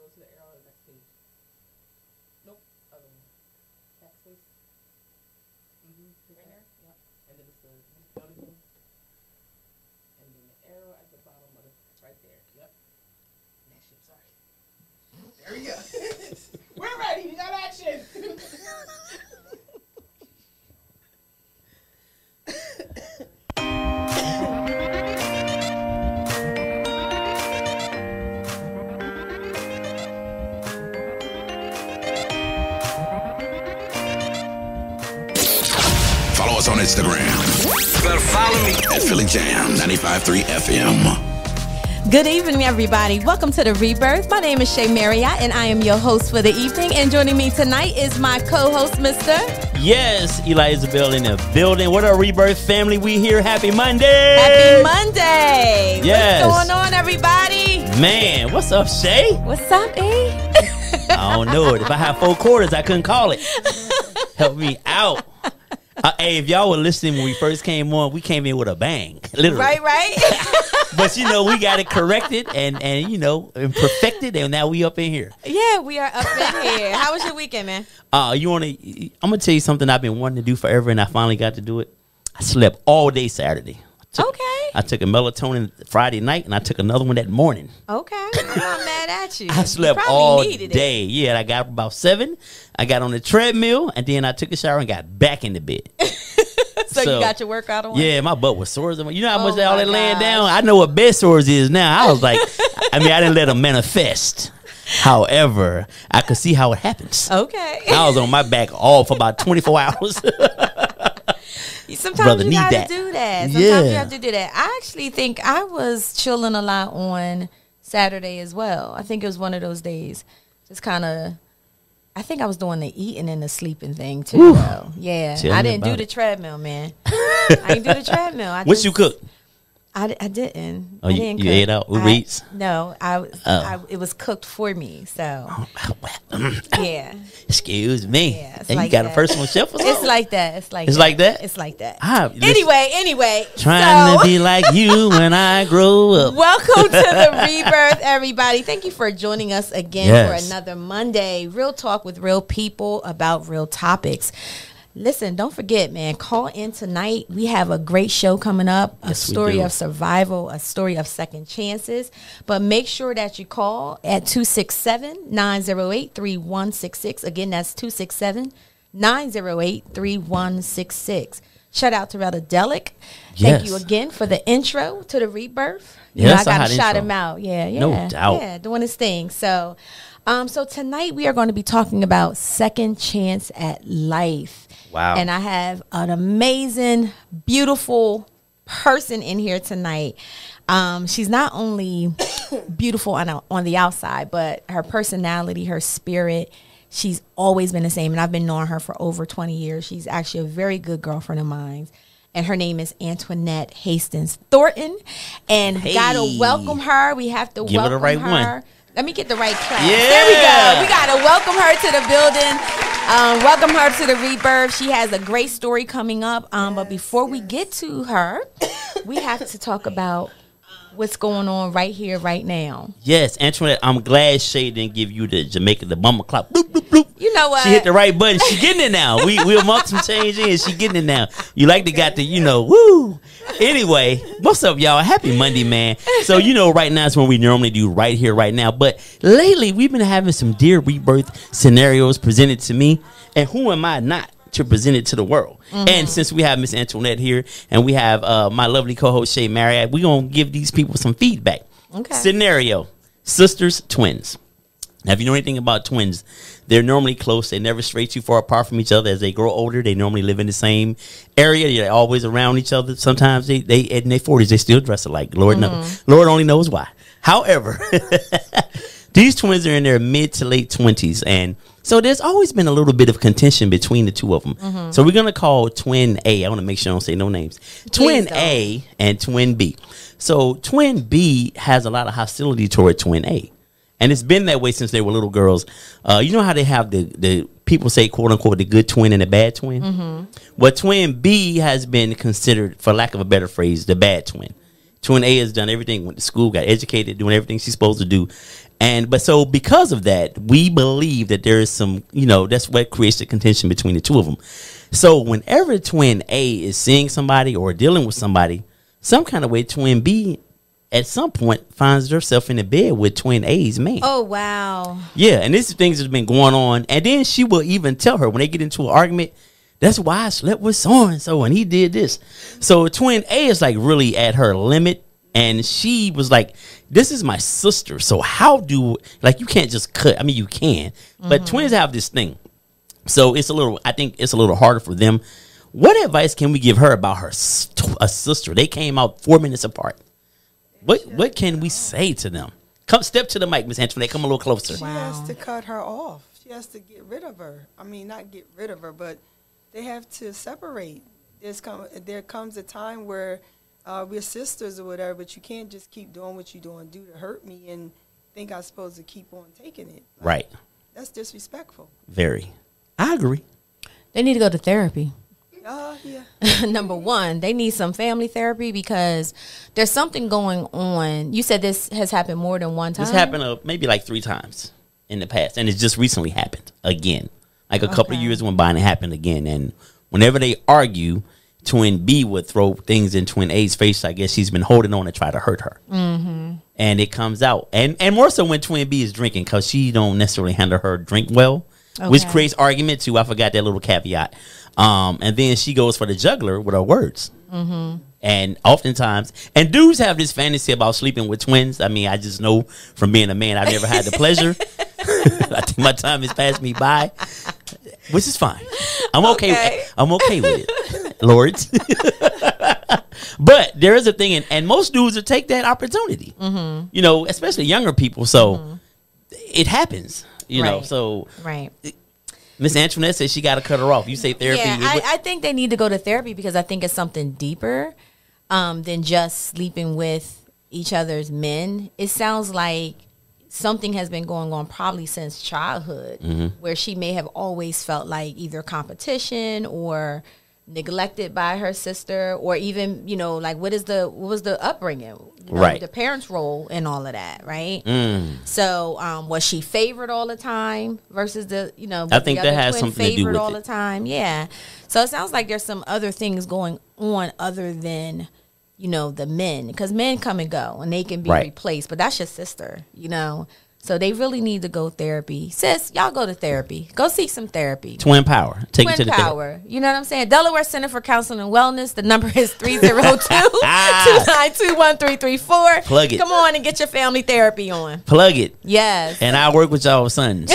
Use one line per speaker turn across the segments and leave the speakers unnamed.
go to the arrow on the next page. Nope. Other one. Backspace. Right there? Yep. And then it's the building. And then the arrow at the bottom of the, right there. Yep. Next ship, sorry. There we go. We're ready. We got action.
Follow us on Instagram.
Better follow me
at Philly Jam 95.3 FM.
Good evening, everybody. Welcome to The Rebirth. My name is Shay Marriott, and I am your host for the evening. And joining me tonight is my co-host, Mr.
Yes, Eli Isabel in the building. What up, Rebirth family? We here. Happy Monday.
Happy Monday.
Yes.
What's going on, everybody?
Man, what's up, Shay?
What's up, E?
I don't know it. If I had 4 quarters, I couldn't call it. Help me out. Hey, if y'all were listening when we first came on, we came in with a bang, literally.
Right.
But, we got it corrected and and perfected, and now we up in here.
Yeah, we are up in here. How was your weekend, man?
I'm going to tell you something I've been wanting to do forever, and I finally got to do it. I slept all day Saturday. I took a melatonin Friday night, and I took another one that morning.
Okay. I'm not mad at you.
I slept all day. Yeah, I got up about 7. I got on the treadmill, and then I took a shower and got back in the bed.
So you got your workout on?
Yeah, my butt was sore. You know how much all that laying down? I know what bed sores is now. I was like, I didn't let them manifest. However, I could see how it happens.
Okay.
I was on my back all for about 24 hours.
Sometimes you gotta do that. Sometimes you have to do that. I actually think I was chilling a lot on Saturday as well. I think it was one of those days. Just kind of, I think I was doing the eating and the sleeping thing too, though. Yeah. I didn't do the treadmill, man. I didn't do the treadmill.
What you cook?
I didn't.
Oh,
I didn't
you
cook.
ate out? Uber Eats?
No, it was cooked for me. So, yeah.
Excuse me.
Yeah,
and you got a personal chef or something?
It's like that. It's like that. Anyway.
Trying to be like you when I grow up.
Welcome to The Rebirth, everybody. Thank you for joining us again for another Monday. Real talk with real people about real topics. Listen, don't forget, man, call in tonight. We have a great show coming up, a story of survival, a story of second chances. But make sure that you call at 267-908-3166. Again, that's 267-908-3166. Shout out to Reladelic. Thank you again for the intro to The Rebirth. I got to shout him out. Yeah.
No doubt.
Yeah, doing his thing. So tonight we are going to be talking about second chance at life.
Wow.
And I have an amazing, beautiful person in here tonight. She's not only beautiful on the outside, but her personality, her spirit, she's always been the same. And I've been knowing her for over 20 years. She's actually a very good girlfriend of mine. And her name is Antoinette Hastings Thornton. And gotta welcome her. We have to
give
welcome
her the right
her.
one.
Let me get the right class.
Yeah.
There we go. We got to welcome her to the building. Welcome her to The Rebirth. She has a great story coming up. But before we get to her, we have to talk about what's going on right here, right now.
Yes, Antoinette, I'm glad Shay didn't give you the Jamaica, the bummer clock. Bloop, bloop, bloop.
You know what?
She hit the right button. She getting it now. We'll month some change in. She getting it now. You like to got the, woo. Anyway, what's up, y'all? Happy Monday, man. So, right now is when we normally do right here, right now. But lately, we've been having some Dear Rebirth scenarios presented to me. And who am I not to present it to the world? Mm-hmm. And since we have Miss Antoinette here and we have my lovely co-host Shay Marriott, we're going to give these people some feedback.
Okay.
Scenario, sisters, twins. Now, if you know anything about twins, they're normally close. They never stray too far apart from each other. As they grow older, they normally live in the same area. They're always around each other. Sometimes they in their 40s, they still dress alike. Lord knows. Lord only knows why. However, these twins are in their mid to late 20s. And so there's always been a little bit of contention between the two of them. Mm-hmm. So we're going to call twin A. I want to make sure I don't say no names. Twin A and twin B. So twin B has a lot of hostility toward twin A. And it's been that way since they were little girls. You know how they have the people say, quote unquote, the good twin and the bad twin? Mm-hmm. Well, twin B has been considered, for lack of a better phrase, the bad twin. Twin A has done everything, went to school, got educated, doing everything she's supposed to do. But so because of that, we believe that there is some, that's what creates the contention between the two of them. So whenever twin A is seeing somebody or dealing with somebody, some kind of way, twin B at some point finds herself in the bed with twin A's man.
Oh, wow.
Yeah, and this is things that's been going on. And then she will even tell her when they get into an argument, that's why I slept with so-and-so and he did this. So twin A is like really at her limit. And she was like, this is my sister. So you can't just cut. I mean, you can. But twins have this thing. So I think it's a little harder for them. What advice can we give her about a sister? They came out 4 minutes apart. What can we say to them? Come step to the mic, Miss Antoinette. Come a little closer.
She has to cut her off. She has to get rid of her. I mean, not get rid of her, but they have to separate. There comes a time where we're sisters or whatever, but you can't just keep doing what you're doing to hurt me and think I'm supposed to keep on taking it.
Right.
That's disrespectful.
Very. I agree.
They need to go to therapy.
Yeah.
Number one, they need some family therapy because there's something going on. You said this has happened more than one time?
This happened maybe like 3 times in the past, and it just recently happened again. Like a couple of years went by and it happened again. And whenever they argue, twin B would throw things in twin A's face. I guess she's been holding on to try to hurt her. Mm-hmm. And it comes out. And more so when twin B is drinking because she don't necessarily handle her drink well, which creates argument too. I forgot that little caveat. And then she goes for the juggler with her words. Mm-hmm. And oftentimes, and dudes have this fantasy about sleeping with twins. I mean, I just know from being a man, I've never had the pleasure. I think my time has passed me by, which is fine. I'm okay. I'm okay with it, Lords. But there is a thing, and most dudes will take that opportunity. Mm-hmm. Especially younger people. So it happens. You know. So
right.
Miss Antoinette says she got to cut her off. You say therapy.
Yeah, I think they need to go to therapy because I think it's something deeper than just sleeping with each other's men. It sounds like something has been going on probably since childhood where she may have always felt like either competition or neglected by her sister or even, like what was the upbringing?
Right.
The parents' role in all of that, right? So was she favored all the time versus
I think that has something to do with
all
it.
the time? Yeah. So it sounds like there's some other things going on other than, the men. Because men come and go and they can be replaced. But that's your sister, So they really need to go therapy. Sis, y'all go to therapy. Go seek some therapy.
Twin Power. Take it to the
Power. You know what I'm saying? Delaware Center for Counseling and Wellness. The number is 302-292-1334.
Plug it.
Come on and get your family therapy on.
Plug it.
Yes.
And I work with y'all sons.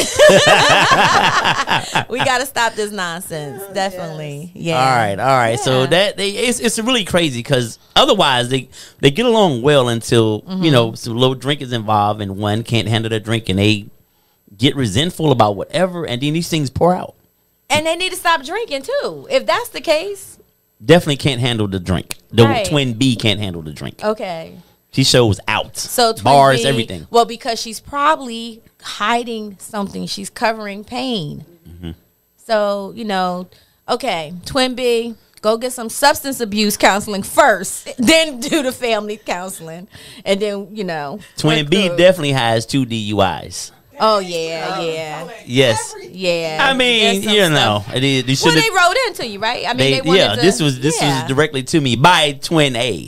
We got to stop this nonsense. Definitely. Yeah.
All right.
Yeah.
So it's really crazy because otherwise they get along well until, some little drink is involved and one can't handle their drink and they get resentful about whatever and then these things pour out.
And they need to stop drinking too. If that's the case.
Definitely can't handle the drink. Twin B can't handle the drink.
Okay.
She shows out.
So
bars,
B,
everything.
Well, because she's probably hiding something. She's covering pain. Mm-hmm. So, okay, twin B, go get some substance abuse counseling first, then do the family counseling. And then,
Twin B definitely has 2 DUIs.
Oh, yeah.
Yes.
Yeah.
I mean,
stuff.
they
they wrote into you, right? I mean, they wanted to,
this was directly to me by twin A.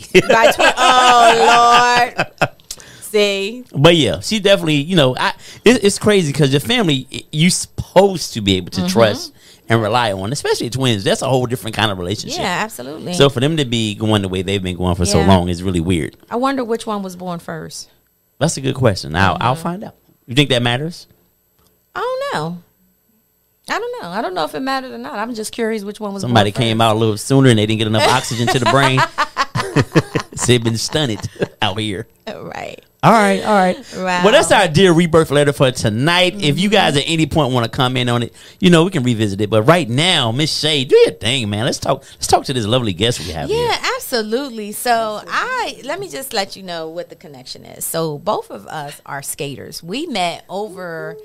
Oh, Lord. See?
But yeah, she definitely, it's crazy because your family, you're supposed to be able to trust and rely on, especially twins. That's a whole different kind of relationship.
Yeah, absolutely.
So for them to be going the way they've been going for so long is really weird.
I wonder which one was born first.
That's a good question. I'll find out. You think that matters?
I don't know. I don't know if it mattered or not. I'm just curious which one was
Somebody
born first.
came out a little sooner and they didn't get enough oxygen to the brain. So they've been stunted out here.
Right.
All right.
Wow.
Well, that's our Dear Rebirth letter for tonight. If you guys at any point want to comment on it, we can revisit it. But right now, Miss Shay, do your thing, man. Let's talk to this lovely guest we have here.
Yeah, absolutely. So let me just let you know what the connection is. So both of us are skaters. We met over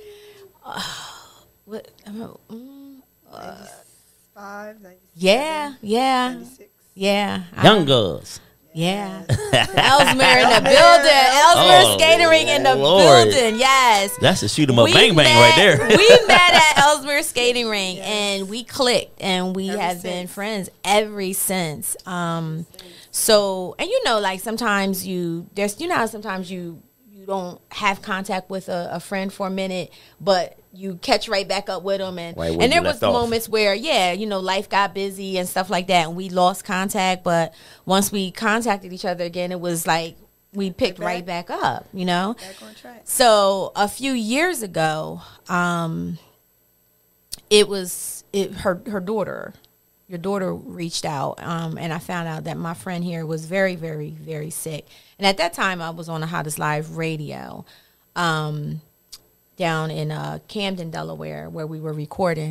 95, 96,
Yeah.
96.
Yeah.
Young girls.
Yeah. Ellesmere in the building. Ellesmere
Oh,
skating ring in the
Lord.
building. Yes.
That's a shoot 'em up
We
bang bang
met-
right there.
We met at Ellesmere skating ring and we clicked and we
Ever
have been
since.
friends ever since. So, and like sometimes sometimes you don't have contact with a friend for a minute, but you catch right back up with them. And,
Right where
and there
you
was
left off.
moments where, life got busy and stuff like that. And we lost contact. But once we contacted each other again, it was like we picked right back up,
Back on track.
So a few years ago, her daughter, your daughter reached out, and I found out that my friend here was very, very, very sick. And at that time, I was on the Hottest Live radio down in Camden, Delaware, where we were recording.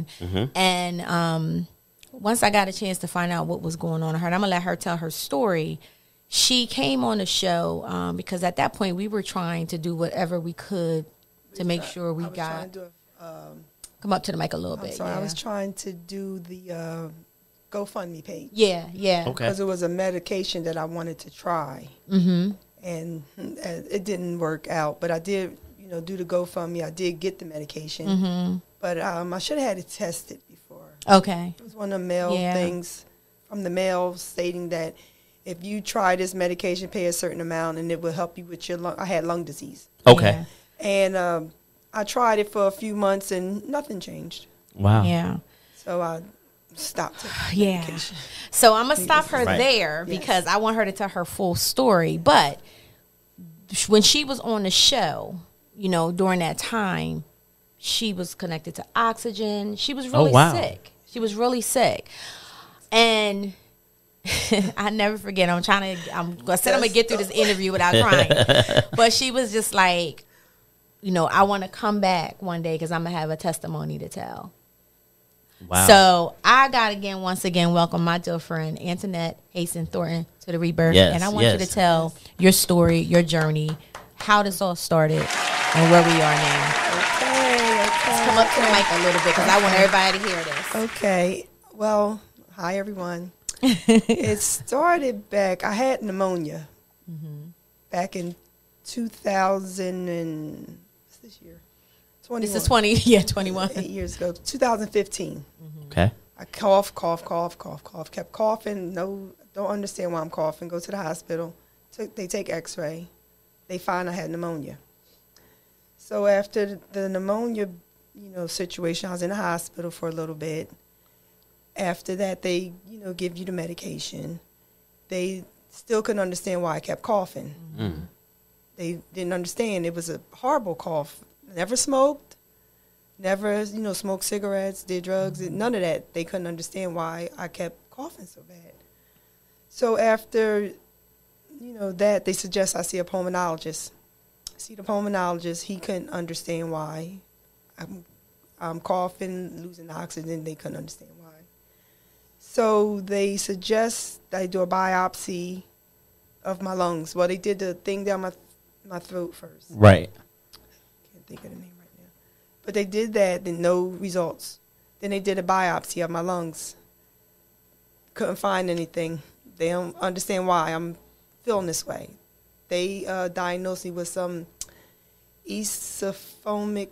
And once I got a chance to find out what was going on with her, and I'm going to let her tell her story, she came on the show because at that point, we were trying to do whatever we could to make sure we
I was
got...
trying to do
Come up to the mic a little
I'm
bit.
sorry,
yeah.
I was trying to do the GoFundMe page.
Yeah.
Okay.
Because it was a medication that I wanted to try. Mm-hmm. And it didn't work out. But I did, do the GoFundMe. I did get the medication.
Mm-hmm.
But I should have had it tested before.
Okay.
It was one of the mail
Yeah.
things from the mail stating that if you try this medication, pay a certain amount, and it will help you with your lung. I had lung disease.
Okay.
And I tried it for a few months, and nothing changed.
Wow.
Yeah.
So I stopped taking
Yeah.
medication.
So I'm going to stop her
Right.
there
Yes.
because I want her to tell her full story. But when she was on the show, during that time, she was connected to oxygen. She was really
wow.
sick. She was really sick. And I never forget. I'm going to get through this interview without crying. But she was just like, I want to come back one day because I'm going to have a testimony to tell.
Wow.
So I got once again, welcome my dear friend Antoinette Hasten Thornton to the Rebirth.
Yes,
And I want you to
yes.
tell your story, your journey, how this all started, and where we are now.
Okay.
Come up to the mic a little bit because I want everybody to hear this.
Okay. Well, hi, everyone. It started back, I had pneumonia back in 2000 and, what's this year? 21.
This is 21.
8 years ago, 2015.
Okay.
I cough, kept coughing. No, don't understand why I'm coughing. Go to the hospital. They take x-ray. They find I had pneumonia. So after the pneumonia, situation, I was in the hospital for a little bit. After that, they, give you the medication. They still couldn't understand why I kept coughing. They didn't understand. It was a horrible cough. Never smoked. Never, smoked cigarettes, did drugs, none of that. They couldn't understand why I kept coughing so bad. So after, that, they suggest I see a pulmonologist. See the pulmonologist, he couldn't understand why I'm coughing, losing oxygen. They couldn't understand why. So they suggest I do a biopsy of my lungs. Well, they did the thing down my throat first.
Right.
Can't think of the name right now. But they did that, then no results. Then they did a biopsy of my lungs. Couldn't find anything. They don't understand why I'm feeling this way. They diagnosed me with some esophagic,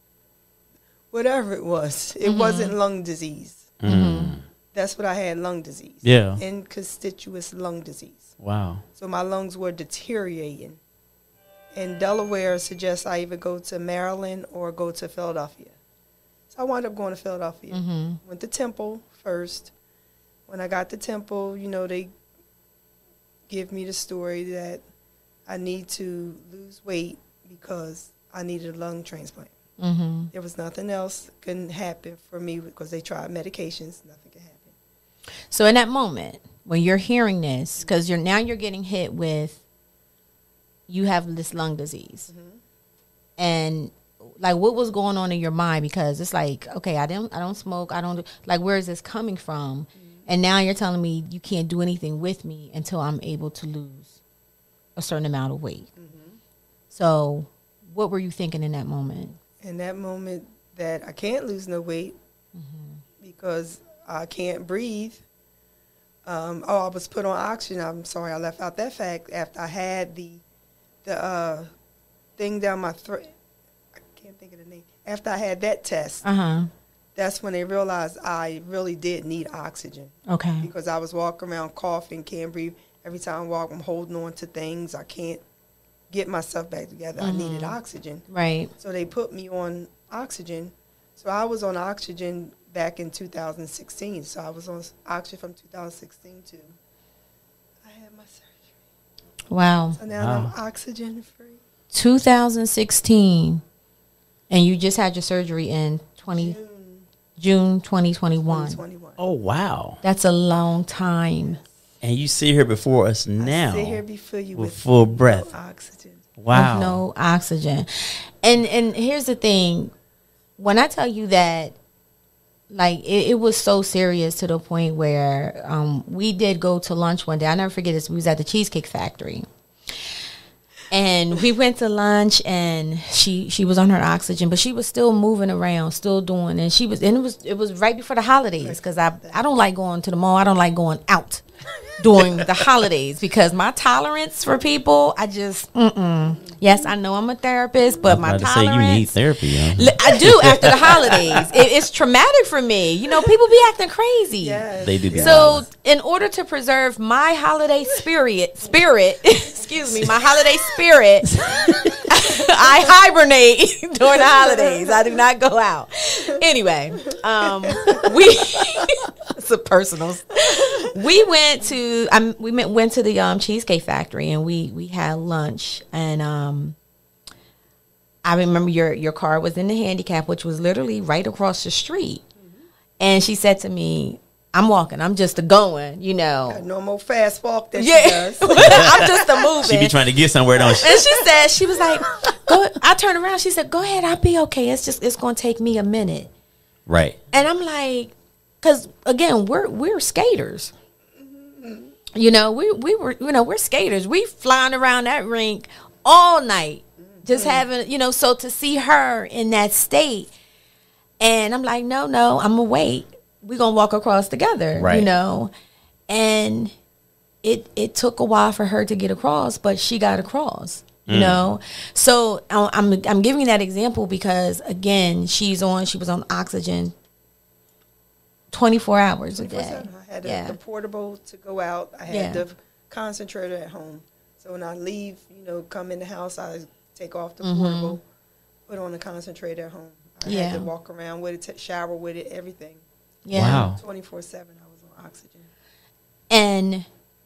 whatever it was. It wasn't lung disease. That's what I had, lung disease.
Yeah.
Inconspicuous lung disease.
Wow.
So my lungs were deteriorating. And Delaware suggests I either go to Maryland or go to Philadelphia. So I wound up going to Philadelphia. Went to Temple first. When I got to Temple, they give me the story that I need to lose weight because I needed a lung transplant. There was nothing else couldn't happen for me because they tried medications. Nothing could happen.
So in that moment, when you're hearing this, because you're getting hit with, you have this lung disease, and like, what was going on in your mind? Because it's like, okay, I don't smoke, where is this coming from? And now you're telling me you can't do anything with me until I'm able to lose a certain amount of weight. So what were you thinking in that moment?
In that moment that I can't lose no weight because I can't breathe. I was put on oxygen. I'm sorry, I left out that fact. After I had the thing down my throat, I can't think of the name. After I had that test, that's when they realized I really did need oxygen.
Okay.
Because I was walking around coughing, can't breathe. Every time I walk, I'm holding on to things. I can't get myself back together. I needed oxygen.
Right.
So they put me on oxygen. So I was on oxygen back in 2016. So I was on oxygen from 2016 to I had my surgery.
Wow.
So now I'm oxygen free.
2016, and you just had your surgery in June 2021.
2021.
Oh, wow.
That's a long time.
And you sit here before us now
I sit here before you
with full breath.
no oxygen.
Wow.
With no oxygen. And here's the thing. When I tell you that, like, it was so serious to the point where we did go to lunch one day. I never forget this. We was at the Cheesecake Factory. And we went to lunch, and she was on her oxygen, but she was still moving around, still doing. And it was right before the holidays, because I don't like going to the mall. I don't like going out during the holidays, because my tolerance for people, I just yes, I know I'm a therapist, but my tolerance.
Say you need therapy. Huh?
I do after the holidays. It's traumatic for me. You know, people be acting crazy.
Yes.
They do.
So, in order to preserve my holiday spirit, excuse me, my holiday spirit, I hibernate during the holidays. I do not go out. Anyway, it's a personal. We went to went to the Cheesecake Factory, and we had lunch, and I remember your car was in the handicap, which was literally right across the street. And she said to me, I'm walking. I'm just a going, you know.
A normal fast walk that she
Yeah.
does.
I'm just a moving.
She be trying to get somewhere, don't she?
And she said, she was like, go. I turned around. She said, go ahead. I'll be okay. It's going to take me a minute.
Right.
And I'm like, because again, we're skaters. You know, we're skaters. We flying around that rink all night, just having, you know, so to see her in that state. And I'm like, no, I'm going to wait. We're going to walk across together,
right.
You know. And it took a while for her to get across, but she got across, you know. So I'm giving that example because, again, she was on oxygen 24 hours a day.
I had the portable to go out. I had the concentrator at home. So when I leave, you know, come in the house, I take off the portable, put on the concentrator at home. I had to walk around with it, shower with it, everything.
Yeah.
Wow.
24/7, I was on oxygen.
And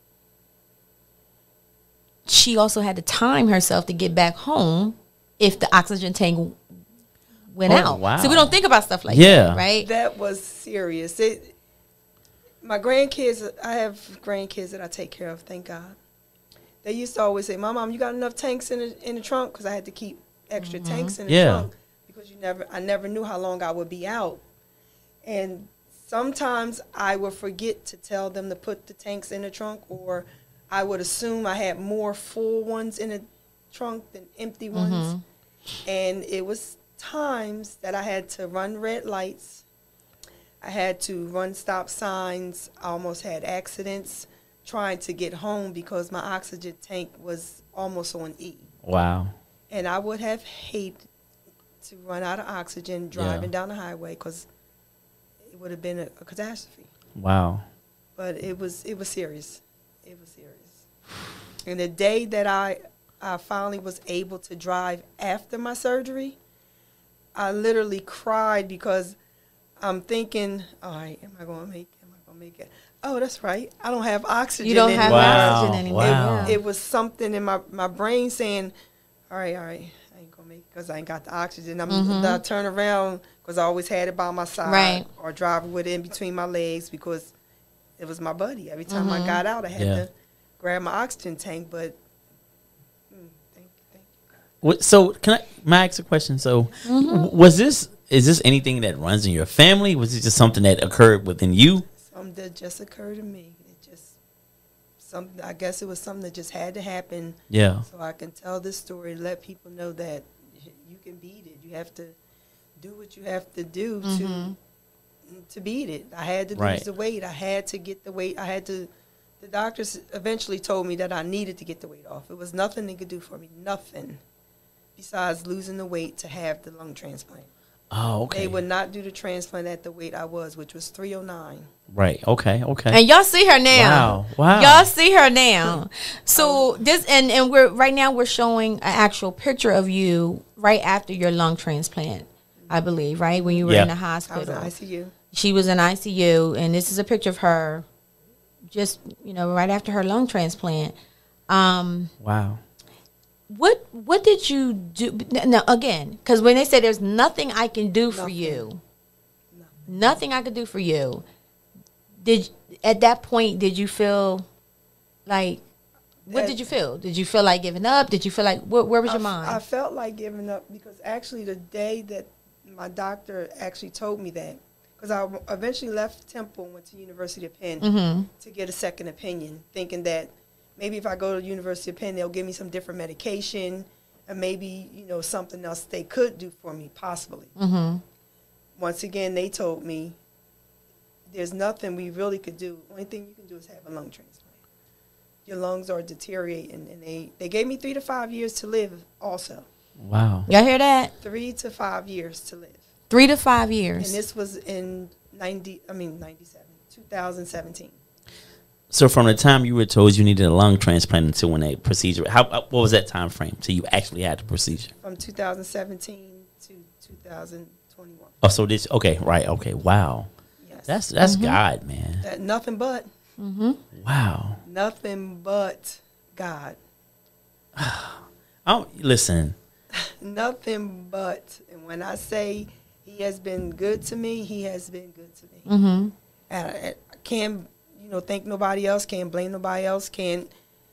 she also had to time herself to get back home if the oxygen tank went out.
Wow.
So we don't think about stuff like that, right?
That was serious. My grandkids, I have grandkids that I take care of, thank God. They used to always say, Mom, you got enough tanks in the trunk? Because I had to keep extra tanks in the trunk. Because I never knew how long I would be out. And sometimes I would forget to tell them to put the tanks in the trunk, or I would assume I had more full ones in the trunk than empty ones. And it was times that I had to run red lights. I had to run stop signs. I almost had accidents trying to get home because my oxygen tank was almost on E.
Wow.
And I would have hated to run out of oxygen driving down the highway because it would have been a catastrophe.
Wow.
But it was serious. It was serious. And the day that I finally was able to drive after my surgery, I literally cried because I'm thinking, all right, am I going to make it? Am I going to make it? Oh, that's right. I don't have oxygen
You don't have oxygen anymore.
Wow.
It was something in my brain saying, all right, I ain't going to make it because I ain't got the oxygen. I turn around because I always had it by my side or drive with it in between my legs because it was my buddy. Every time I got out, I had to grab my oxygen tank, but thank you.
So may I ask a question? So is this anything that runs in your family? Was it just something that occurred within you?
Something that just occurred to me. I guess it was something that just had to happen.
Yeah.
So I can tell this story and let people know that you can beat it. You have to do what you have to do to to beat it. I had to
Right.
lose the weight. I had to get the weight. The doctors eventually told me that I needed to get the weight off. It was nothing they could do for me, nothing, besides losing the weight to have the lung transplant.
Oh, okay.
They would not do the transplant at the weight I was, which was 309.
Right. Okay. Okay.
And y'all see her now.
Wow.
Y'all see her now. So this and we're showing an actual picture of you right after your lung transplant, I believe, right? When you were in the
I was
hospital.
in ICU.
She was in ICU, and this is a picture of her just, right after her lung transplant.
Wow.
What did you do? Now, again, because when they say there's nothing I can do for you, nothing I could do for you, at that point, did you feel like, what did you feel? Did you feel like giving up? Did you feel like, where was your mind?
I felt like giving up because actually the day that my doctor actually told me that, because I eventually left Temple and went to University of Penn to get a second opinion, thinking that maybe if I go to University of Penn, they'll give me some different medication and maybe, something else they could do for me, possibly. Once again, they told me there's nothing we really could do. Only thing you can do is have a lung transplant. Your lungs are deteriorating, and they gave me 3 to 5 years to live also.
Wow.
Y'all hear that?
3 to 5 years to live.
3 to 5 years.
And this was in 2017.
So from the time you were told you needed a lung transplant until when a procedure, what was that time frame till you actually had the procedure?
From 2017 to 2021.
Oh, so this, okay, right, okay, wow.
Yes.
That's God, man.
Nothing but.
Wow.
Nothing but God.
Listen,
Nothing but. And when I say he has been good to me, he has been good to me. And I can't, thank nobody else, can't blame nobody else, can't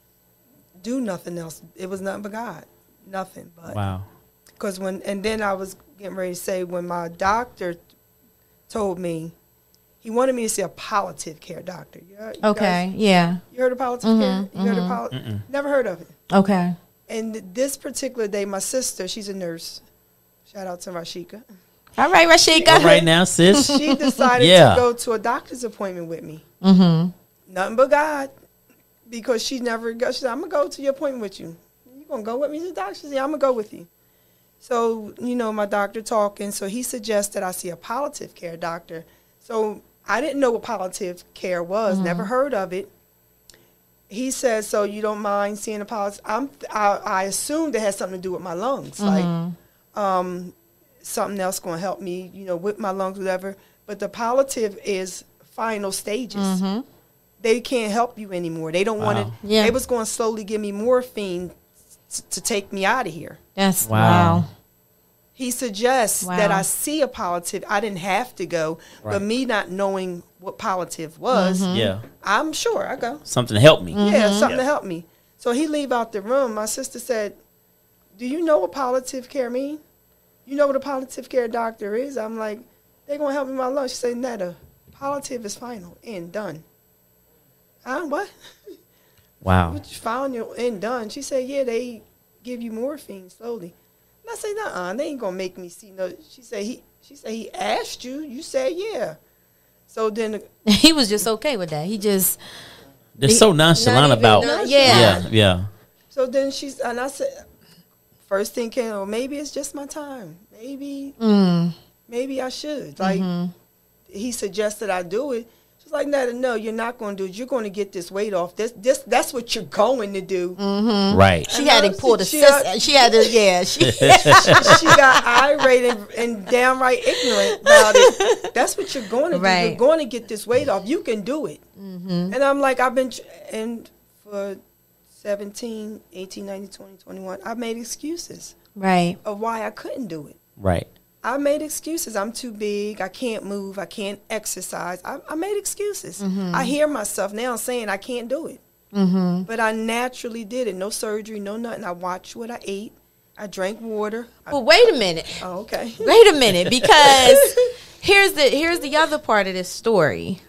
do nothing else. It was nothing but God. Nothing but.
wow.
Because and then I was getting ready to say, when my doctor told me, he wanted me to see a palliative care doctor. You
Okay, yeah.
You heard of palliative care? You heard of Never heard of it.
Okay.
And this particular day, my sister, she's a nurse. Shout out to Rashika.
All right, Rashika.
All right now, sis.
She decided
Yeah.
to go to a doctor's appointment with me. Nothing but God. Because she never goes. She said, I'm going to go to your appointment with you. You going to go with me to the doctor? She said, I'm going to go with you. So, my doctor talking. So he suggested I see a palliative care doctor. So I didn't know what palliative care was. Never heard of it. He said, so you don't mind seeing a palliative? I assumed it had something to do with my lungs. Like, something else going to help me, with my lungs, whatever. But the palliative is final stages. They can't help you anymore. They don't want to.
Yeah.
They was going to slowly give me morphine to take me out of here.
That's
Wow.
wow.
He suggests that I see a palliative. I didn't have to go, but me not knowing what palliative was,
Yeah.
I'm sure I go.
Something to help me.
Yeah, something to help me. So he leave out the room. My sister said, do you know what palliative care mean? You know what a palliative care doctor is? I'm like, they're going to help me with my lungs. She said, Netta, palliative is final and done. What?
Wow.
What you found and done? She said, yeah, they give you morphine slowly. And I said, nuh-uh, they ain't going to make me see no. She said, he asked you. You said, yeah. So then
He was just okay with that. He just,
They're so nonchalant
even
about.
nonchalant.
Yeah.
So then and I said, first thing came, well, maybe it's just my time. Maybe I should. Like, he suggested I do it. She's like, no, you're not going to do it. You're going to get this weight off. That's what you're going to do.
Right.
she had to pull the
she
she had to, yeah. She,
She got irate and downright ignorant about it. That's what you're going to do.
Right.
You're going to get this weight off. You can do it. And I'm like, I've been, and for 17, 18, 19, 20, 21, I made excuses
right.
of why I couldn't do it.
Right.
I made excuses. I'm too big. I can't move. I can't exercise. I made excuses. I hear myself now saying I can't do it. But I naturally did it. No surgery, no nothing. I watched what I ate. I drank water.
Well, wait a minute.
Oh, okay.
Wait a minute, because here's the other part of this story.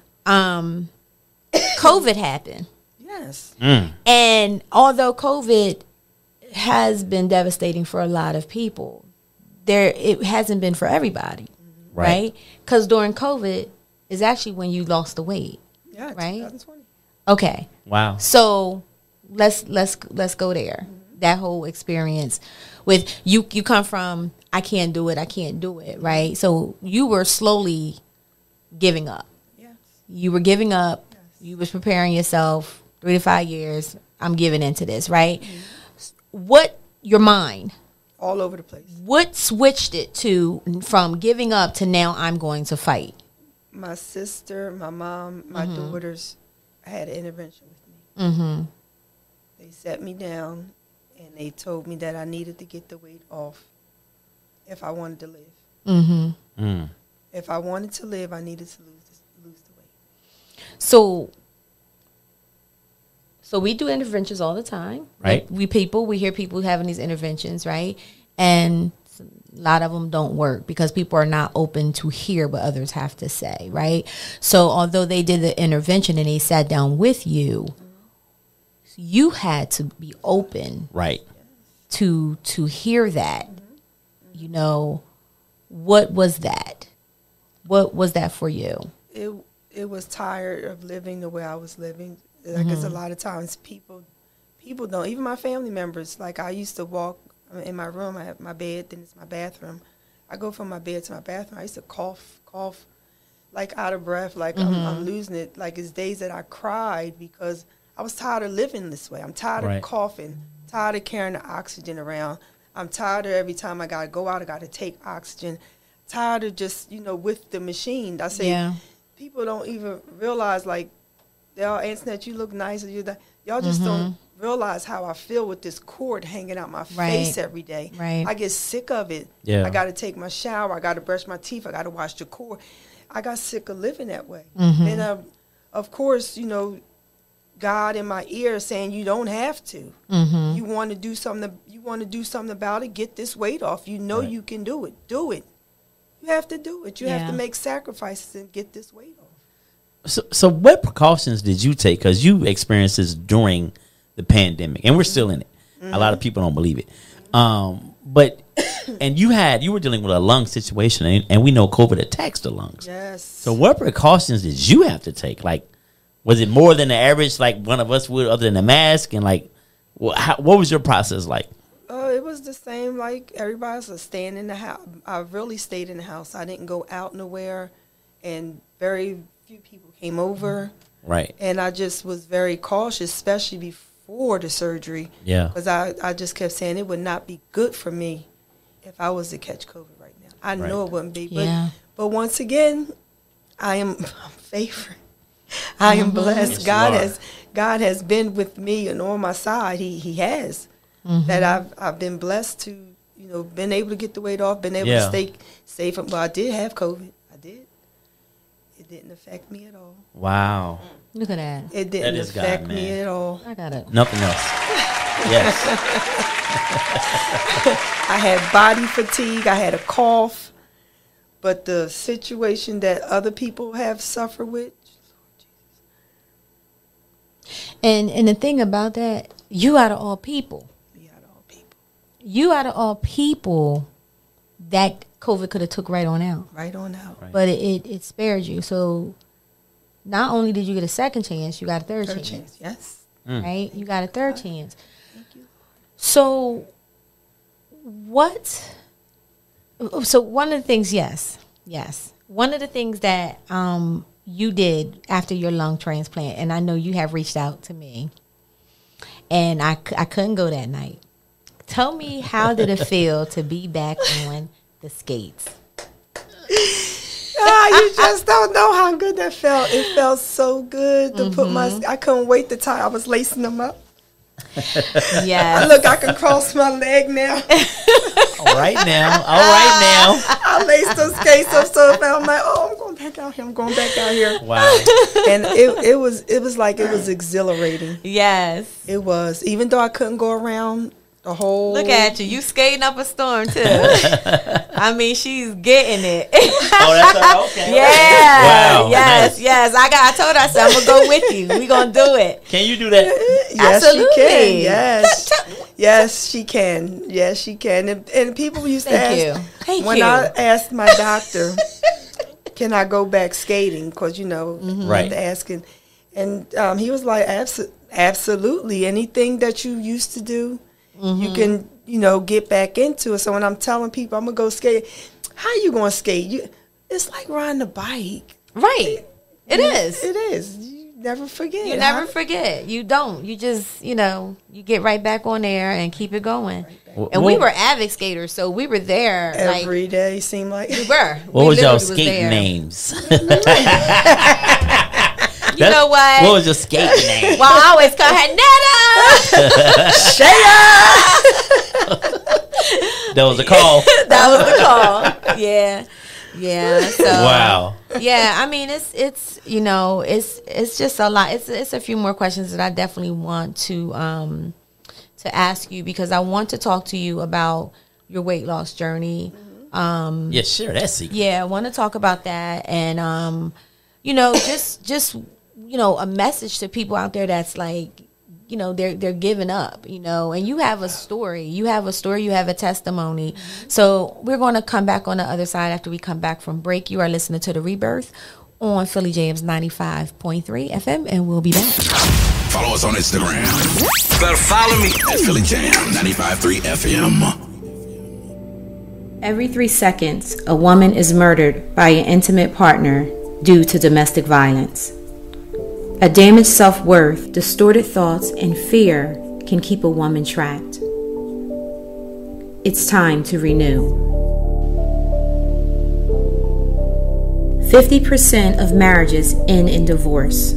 COVID happened.
Yes.
And although COVID has been devastating for a lot of people, it hasn't been for everybody, right? Because during COVID, is actually when you lost the weight.
Yeah,
Right?
2020.
Okay.
Wow.
So let's go there. That whole experience with you come from I can't do it, right? So you were slowly giving up.
Yes.
You were giving up. You was preparing yourself 3 to 5 years. I'm giving into this, right? What your mind?
All over the place.
What switched it to from giving up to now I'm going to fight?
My sister, my mom, my daughters had an intervention with me.
Mm-hmm.
They sat me down and they told me that I needed to get the weight off if I wanted to live.
Mm-hmm.
Mm.
If I wanted to live, I needed to lose the weight.
So we do interventions all the time,
Right.
Like we hear people having these interventions, right? And a lot of them don't work because people are not open to hear what others have to say, right? So although they did the intervention and they sat down with you, you had to be open
Right.
to hear that. You know, what was that? What was that for you?
It was tired of living the way I was living. Like it's a lot of times people don't, even my family members, like I used to walk in my room, I have my bed, then it's my bathroom. I go from my bed to my bathroom, I used to cough, like out of breath, like I'm losing it. Like it's days that I cried because I was tired of living this way. I'm tired
Right.
of coughing, tired of carrying the oxygen around. I'm tired of every time I got to go out, I got to take oxygen. Tired of just, with the machine. I say,
Yeah.
people don't even realize, like, they're all answering that you look nice. Y'all just don't realize how I feel with this cord hanging out my face every day.
Right.
I get sick of it.
Yeah.
I got to take my shower. I got to brush my teeth. I got to wash the cord. I got sick of living that way. And, of course, God in my ear saying you don't have to. You want to do something. You want to do something about it. Get this weight off. You know
Right.
you can do it. Do it. You have to do it. You have
Yeah.
to make sacrifices and get this weight off.
So what precautions did you take? Because you experienced this during the pandemic, and we're still in it. A lot of people don't believe it. But and you were dealing with a lung situation, and we know COVID attacks the lungs.
Yes.
So what precautions did you have to take? Like, was it more than the average, like one of us would, other than a mask? And like, what was your process like?
It was the same like everybody else, was staying in the house. I really stayed in the house. I didn't go out nowhere, and very few people came over.
Right.
And I just was very cautious, especially before the surgery.
Yeah.
Because I just kept saying it would not be good for me if I was to catch COVID right now. I know it wouldn't be.
Yeah.
But once again, I'm favored. I am blessed.
Yes,
God has been with me and on my side. He has. That I've been blessed to, been able to get the weight off, been able to stay safe. Well, I did have COVID. I did. It didn't affect me at all.
Wow.
Look at that.
It didn't
is God,
affect me
man.
at all.
I got it.
Nothing else. Yes.
I had body fatigue. I had a cough. But the situation that other people have suffered with,
And the thing about that, you out of all people,
we out of all people.
that COVID could have took right on out.
Right on out.
Right.
But it spared you. So not only did you get a second chance, you got a third
Third
chance.
chance. Yes.
Right? You got a third chance.
Thank you.
So one of the things, yes. One of the things that you did after your lung transplant, and I know you have reached out to me, and I couldn't go that night. Tell me, how did it feel to be back on the skates?
You just don't know how good that felt. It felt so good to put I couldn't wait to tie. I was lacing them up.
Yeah.
Look, I can cross my leg now.
All right now.
I laced those skates up so bad. I'm like, I'm going back out here.
Wow.
And it was like it was exhilarating.
Yes.
It was. Even though I couldn't go around the whole.
Look at you. You skating up a storm, too. I mean, she's getting it.
Oh, that's okay.
Yeah.
Wow.
Yes,
Nice.
yes. I told her, I said, I'm going to go with you. We're going to do it.
Can you do that?
Yes,
Absolutely.
she can. Yes. Yes, she can. Yes, she can. And people used to
Thank
ask.
you. Thank
when
you.
I asked my doctor, can I go back skating? Because, you know,
Right.
asking. And he was like, absolutely. Anything that you used to do, you can, you know, get back into it. So when I'm telling people I'm going to go skate, how you going to skate? It's like riding a bike.
Right. It is.
It is. You never forget.
You never forget. You don't. You just, you know, you get right back on there and keep it going. And we were avid skaters, so we were there
every day. Seemed like
we were.
What was y'all skating
there.
names?
You know what?
What was your skating name?
Well, I always call her Netta.
That was a call.
That was the call. Yeah. Yeah. So
Wow.
Yeah, I mean it's you know, it's just a lot. It's a few more questions that I definitely want to ask you, because I want to talk to you about your weight loss journey.
Yeah, sure. That's secret.
Yeah, I want to talk about that, and you know, just you know, a message to people out there that's like, you know, they're giving up, you know, and you have a story, you have a testimony. So we're going to come back on the other side after we come back from break. You are listening to The Rebirth on Philly Jams 95.3 FM, and we'll be back.
Follow us on Instagram
Better follow me.
at Philly Jam 95.3 FM.
Every 3 seconds, a woman is murdered by an intimate partner due to domestic violence. A damaged self-worth, distorted thoughts, and fear can keep a woman trapped. It's time to renew. 50% of marriages end in divorce.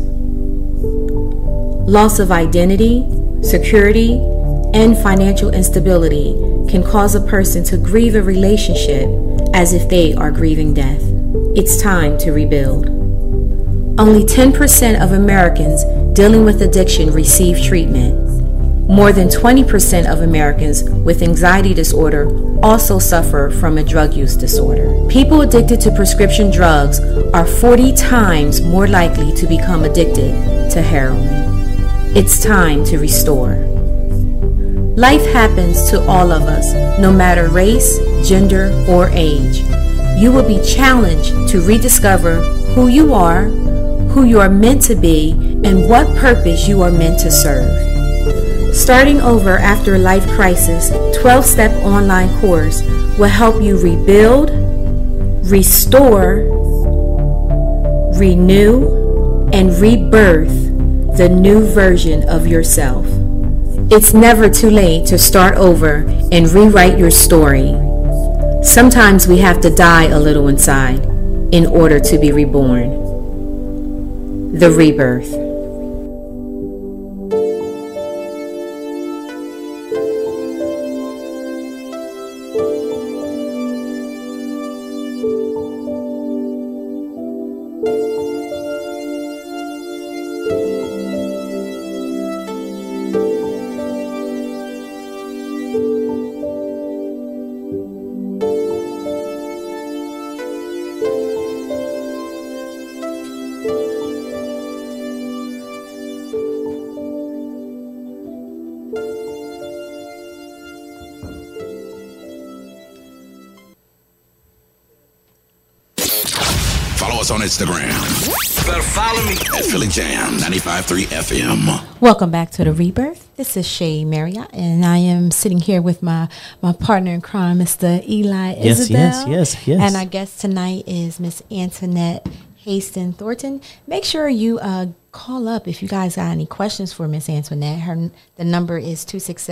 Loss of identity, security, and financial instability can cause a person to grieve a relationship as if they are grieving death. It's time to rebuild. Only 10% of Americans dealing with addiction receive treatment. More than 20% of Americans with anxiety disorder also suffer from a drug use disorder. People addicted to prescription drugs are 40 times more likely to become addicted to heroin. It's time to restore. Life happens to all of us, no matter race, gender, or age. You will be challenged to rediscover who you are meant to be, and what purpose you are meant to serve. Starting over after a life crisis, 12-step online course will help you rebuild, restore, renew, and rebirth the new version of yourself. It's never too late to start over and rewrite your story. Sometimes we have to die a little inside in order to be reborn. The Rebirth.
Follow us on Instagram
Better follow me.
at Philly Jam 95.3 FM.
Welcome back to The Rebirth. This is Shay Marriott, and I am sitting here with my partner in crime, Mr. Eli Isabel.
Yes.
And our guest tonight is Miss Antoinette Haston Thornton. Make sure you call up if you guys got any questions for Miss Antoinette. The number is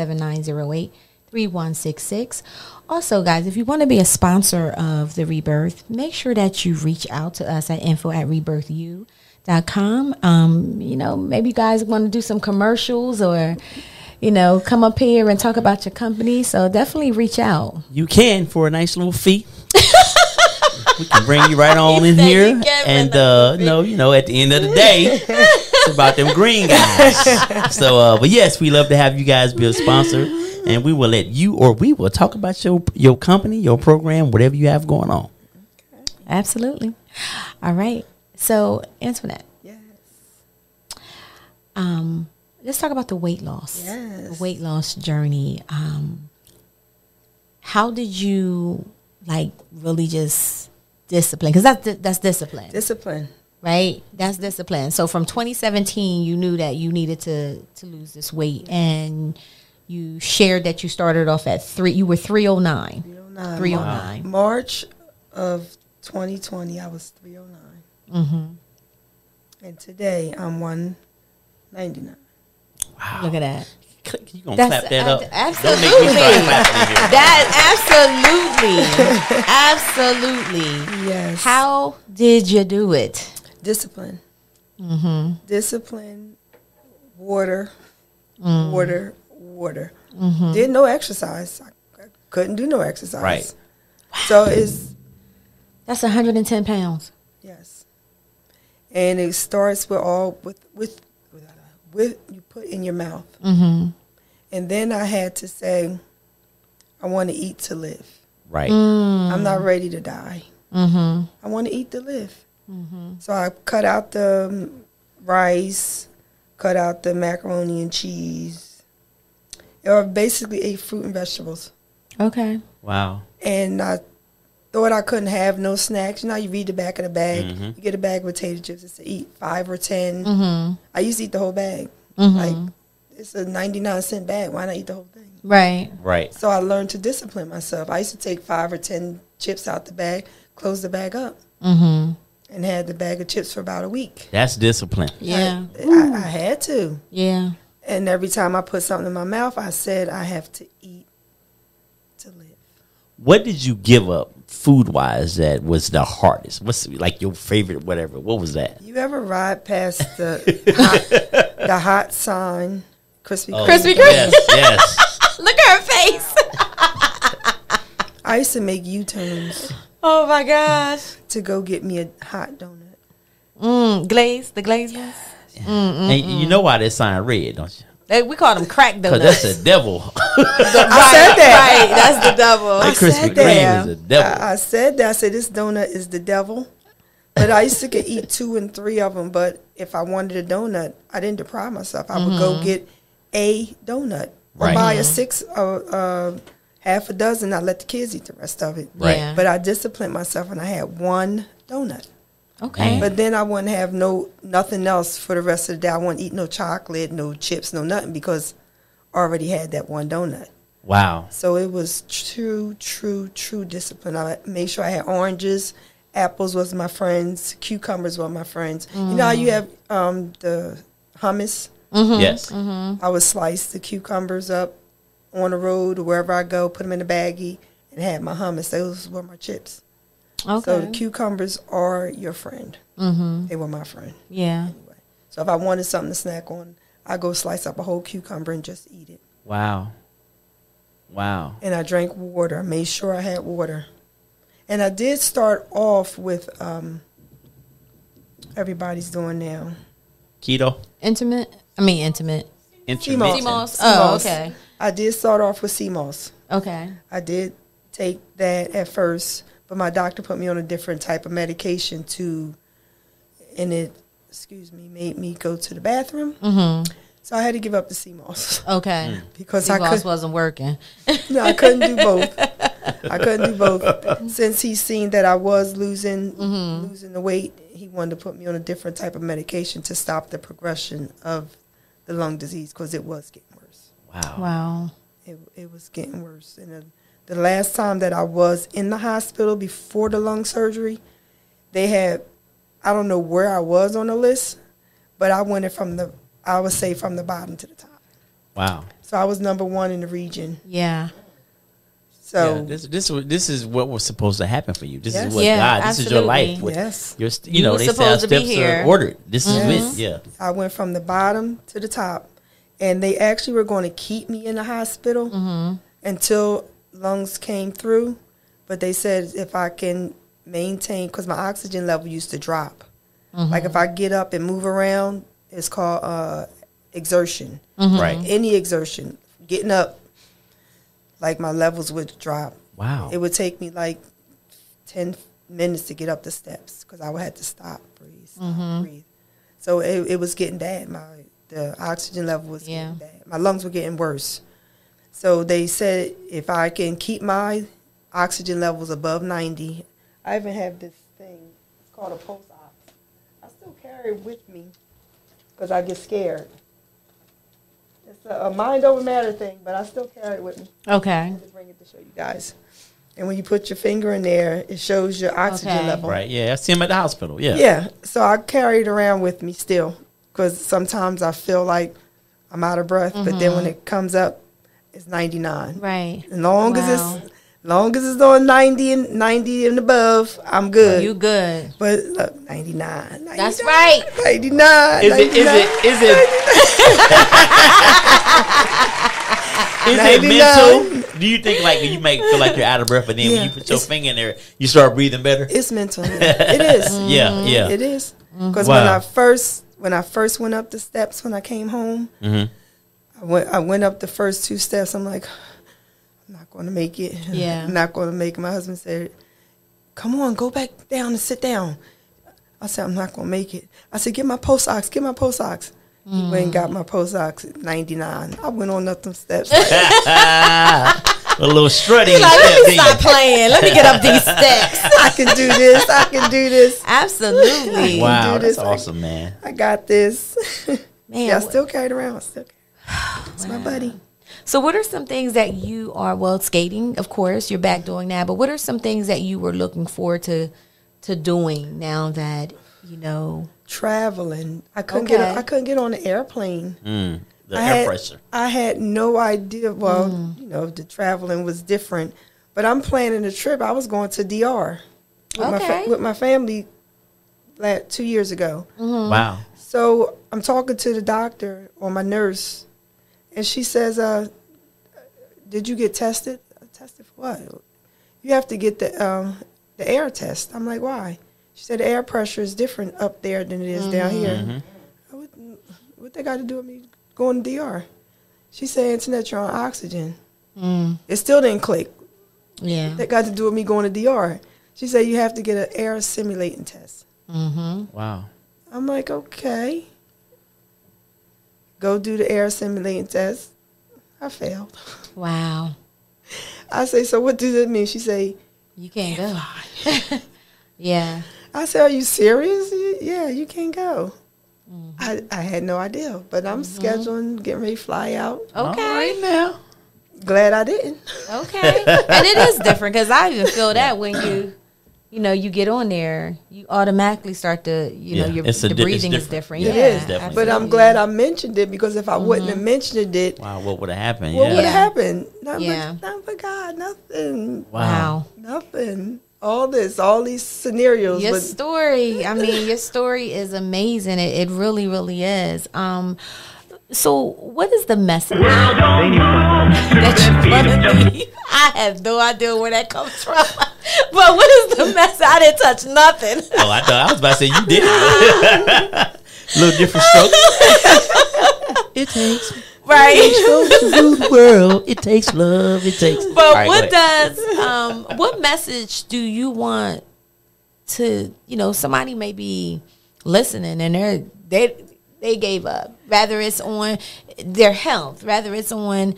267-908-3166. Also, guys, if you want to be a sponsor of The Rebirth, make sure that you reach out to us at info@rebirthu.com. You know, maybe you guys want to do some commercials or, you know, come up here and talk about your company. So definitely reach out.
You can for a nice little fee. We can bring you right on in
said
here.
you can for
And,
a nice
no, you know, at the end of the day, it's about them green guys. So, but yes, we love to have you guys be a sponsor. And we will let you, or we will talk about your company, your program, whatever you have going on.
Absolutely. All right. So, Antoinette.
Yes.
Let's talk about the weight loss.
Yes.
The weight loss journey. How did you really just discipline? Because that's discipline,
Discipline.
right? That's discipline. So from 2017, you knew that you needed to lose this weight, and you shared that you started off at 3. You were 309.
309.
309.
March of 2020, I was 309.
Mm-hmm.
And today, I'm 199.
Wow.
Look at that.
You gonna
That's-
clap that up?
absolutely.
Don't make me start clapping in here.
That absolutely.
Yes.
How did you do it?
Discipline.
Mm-hmm.
Discipline, water, water.
Mm-hmm.
Did no exercise. I couldn't do no exercise.
Right.
So it's,
That's 110 pounds.
yes. And it starts with you put in your mouth.
Mm-hmm.
And then I had to say, I want to eat to live.
Right.
I'm not ready to die.
Mm-hmm.
I want to eat to live.
Mm-hmm.
So I cut out the rice, cut out the macaroni and cheese. Or basically ate fruit and vegetables.
Okay.
Wow.
And I thought I couldn't have no snacks. You know how you read the back of the bag?
Mhm.
You get a bag of potato chips. It's to eat 5 or 10.
Mm-hmm.
I used to eat the whole bag.
Mm-hmm.
Like, it's a 99-cent bag. Why not eat the whole thing?
Right.
Right.
So I learned to discipline myself. I used to take 5 or 10 chips out the bag, close the bag up,
Mm-hmm.
and had the bag of chips for about a week.
That's discipline.
Yeah.
I had to.
Yeah.
And every time I put something in my mouth, I said I have to eat to live.
What did you give up food wise that was the hardest? What's like your favorite whatever? What was that?
You ever ride past the hot sign, Krispy Kreme?
Krispy Kreme?
Yes, yes.
Look at her face.
I used to make U-turns
Oh my gosh.
to go get me a hot donut.
Glaze, the glazed ones.
And you know why that sign red, don't you?
We call them crack
Because
donuts.
that's the devil.
I said that.
Right, that's the devil.
That
said
Krispy
that.
Kreme is the devil.
I said that. I said this donut is the devil. But I used to get eat 2 and 3 of them. But if I wanted a donut, I didn't deprive myself. I would go get a donut or
Right.
buy a 6 half a dozen. I let the kids eat the rest of it.
Right.
Yeah.
But I disciplined myself and I had 1 donut.
Okay.
But then I wouldn't have nothing else for the rest of the day. I wouldn't eat no chocolate, no chips, no nothing because I already had that 1 donut.
Wow.
So it was true discipline. I made sure I had oranges, apples was my friends, cucumbers were my friends. You know how you have the hummus?
Yes.
I would slice the cucumbers up on the road or wherever I go, put them in a baggie, and have my hummus. Those were my chips.
Okay.
So the cucumbers are your friend.
Mm-hmm.
They were my friend.
Yeah.
Anyway. So if I wanted something to snack on, I go slice up a whole cucumber and just eat it.
Wow. Wow.
And I drank water. I made sure I had water. And I did start off with everybody's doing now.
Keto.
Intimate.
Intermittent.
CMOS. Oh,
CMOS.
okay.
I did start off with CMOS.
Okay.
I did take that at first, but my doctor put me on a different type of medication and it, made me go to the bathroom.
Mm-hmm.
So I had to give up the CMOS
Okay.
because
CMOS wasn't working.
No, I couldn't do both. I couldn't do both. Since he's seen that I was losing the weight, he wanted to put me on a different type of medication to stop the progression of the lung disease because it was getting worse.
Wow.
Wow.
It was getting worse. And the last time that I was in the hospital before the lung surgery, they had, I don't know where I was on the list, but I went from the bottom to the top.
Wow.
So I was number 1 in the region.
Yeah.
So
Yeah, this is what was supposed to happen for you. This
Yes.
is what
Yeah,
God. This is your life.
absolutely.
yes.
You know,
were
they say our
supposed to be
steps
here.
are ordered. This is
Yes.
it. Yeah.
I went from the bottom to the top, and they actually were going to keep me in the hospital until lungs came through. But they said if I can maintain, because my oxygen level used to drop. Like if I get up and move around, it's called exertion.
Right.
Any exertion, getting up, like my levels would drop.
Wow.
It would take me like 10 minutes to get up the steps because I would have to stop, breathe. So it was getting bad. The oxygen level was getting bad. My lungs were getting worse. So they said if I can keep my oxygen levels above 90, I even have this called a pulse ox. I still carry it with me because I get scared. It's a mind over matter thing, but I still carry it with me.
Okay.
I had to bring it to show you guys. And when you put your finger in there, it shows your oxygen
Okay.
level.
Right. Yeah. I see him at the hospital. Yeah.
Yeah. So I carry it around with me still because sometimes I feel like I'm out of breath, but then when it comes up, it's 99.
Right.
As long
Wow.
as it's on 90 and above, I'm good.
You good.
But look, 99.
That's right.
99.
Is it
99.
mental? Do you think like you might feel like you're out of breath, but then when
Yeah,
you put your
it's-
finger in there, you start breathing better?
It's mental. Yeah. It is.
Yeah. Yeah.
It is. Because
Wow.
when I first went up the steps when I came home,
Mhm.
I went up the first 2 steps. I'm like, I'm not going to make it.
Yeah.
I'm not going to make it. My husband said, come on, go back down and sit down. I said, I'm not going to make it. I said, get my post ox. He went and got my post ox at 99. I went on up them steps.
A little strutting.
Like, let me
step,
stop
didn't
playing. Let me get up these steps.
I can do this. I can do this.
Absolutely.
you? Wow,
do
that's
this.
awesome, man.
I got this.
Man,
Yeah, I still carry it around. It's my buddy.
So what are some things that you are, well, skating, of course, you're back doing that, but what are some things that you were looking forward to doing now that, you know?
Traveling. I couldn't
Okay.
get on the airplane.
The
I
air
had-
pressure.
I had no idea. Well, the traveling was different, but I'm planning a trip. I was going to DR
Okay.
with my family 2 years ago.
Wow.
So I'm talking to the doctor or my nurse, and she says, "Did you get tested?" Tested for what? You have to get the air test. I'm like, why? She said the air pressure is different up there than it is down here. What they got to do with me going to DR? She said, Antoinette, you're on oxygen. It still didn't click.
Yeah.
That got to do with me going to DR. She said, you have to get an air simulating test.
Wow.
I'm like, okay. Go do the air simulating test. I failed.
Wow.
I say, so what does that mean? She say,
You can't go. Yeah.
I said, are you serious? Yeah, you can't go. I had no idea, but I'm scheduling, getting ready to fly out.
Okay.
now.
Glad I didn't.
Okay. And it is different because I even feel that when you get on there, you automatically start to,
Yeah.
your
It's a
the
di- it's
breathing is
different.
different.
Yeah,
Yeah,
It is.
definitely.
But I'm glad I mentioned it because if I wouldn't have mentioned it,
Wow, what would have happened?
what
yeah.
would have happened? Nothing,
Yeah.
nothing but God, nothing.
Wow.
Nothing. All these scenarios.
Your
but
story, I mean, your story is amazing. It really, really is. So what is the message that you want to leave? I have no idea where that comes from. But what is the message? I didn't touch nothing.
Oh, I thought I was about to say you did. Little different stroke. It takes
Right.
strokes to rule the world. It takes love. It takes.
But
All right,
what
go ahead.
does what message do you want to, somebody may be listening and they gave up. Rather it's on their health, rather it's on,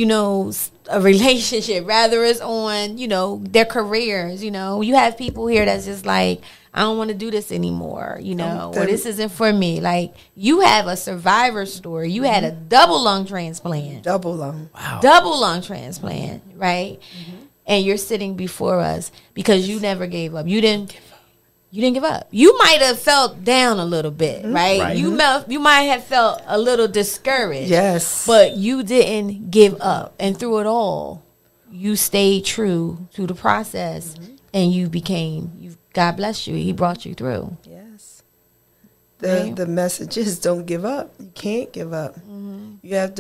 a relationship, rather it's on, their careers, You have people here that's just like, I don't want to do this anymore, or this isn't for me. Like, you have a survivor story. You had a double lung transplant.
double lung.
Double lung transplant, right? And you're sitting before us because you never gave up. You didn't give up. You might have felt down a little bit, right?
Right.
You might have felt a little discouraged.
Yes.
But you didn't give up. And through it all, you stayed true to the process and God bless you. He brought you through.
Yes.
Right.
The message is don't give up. You can't give up. You have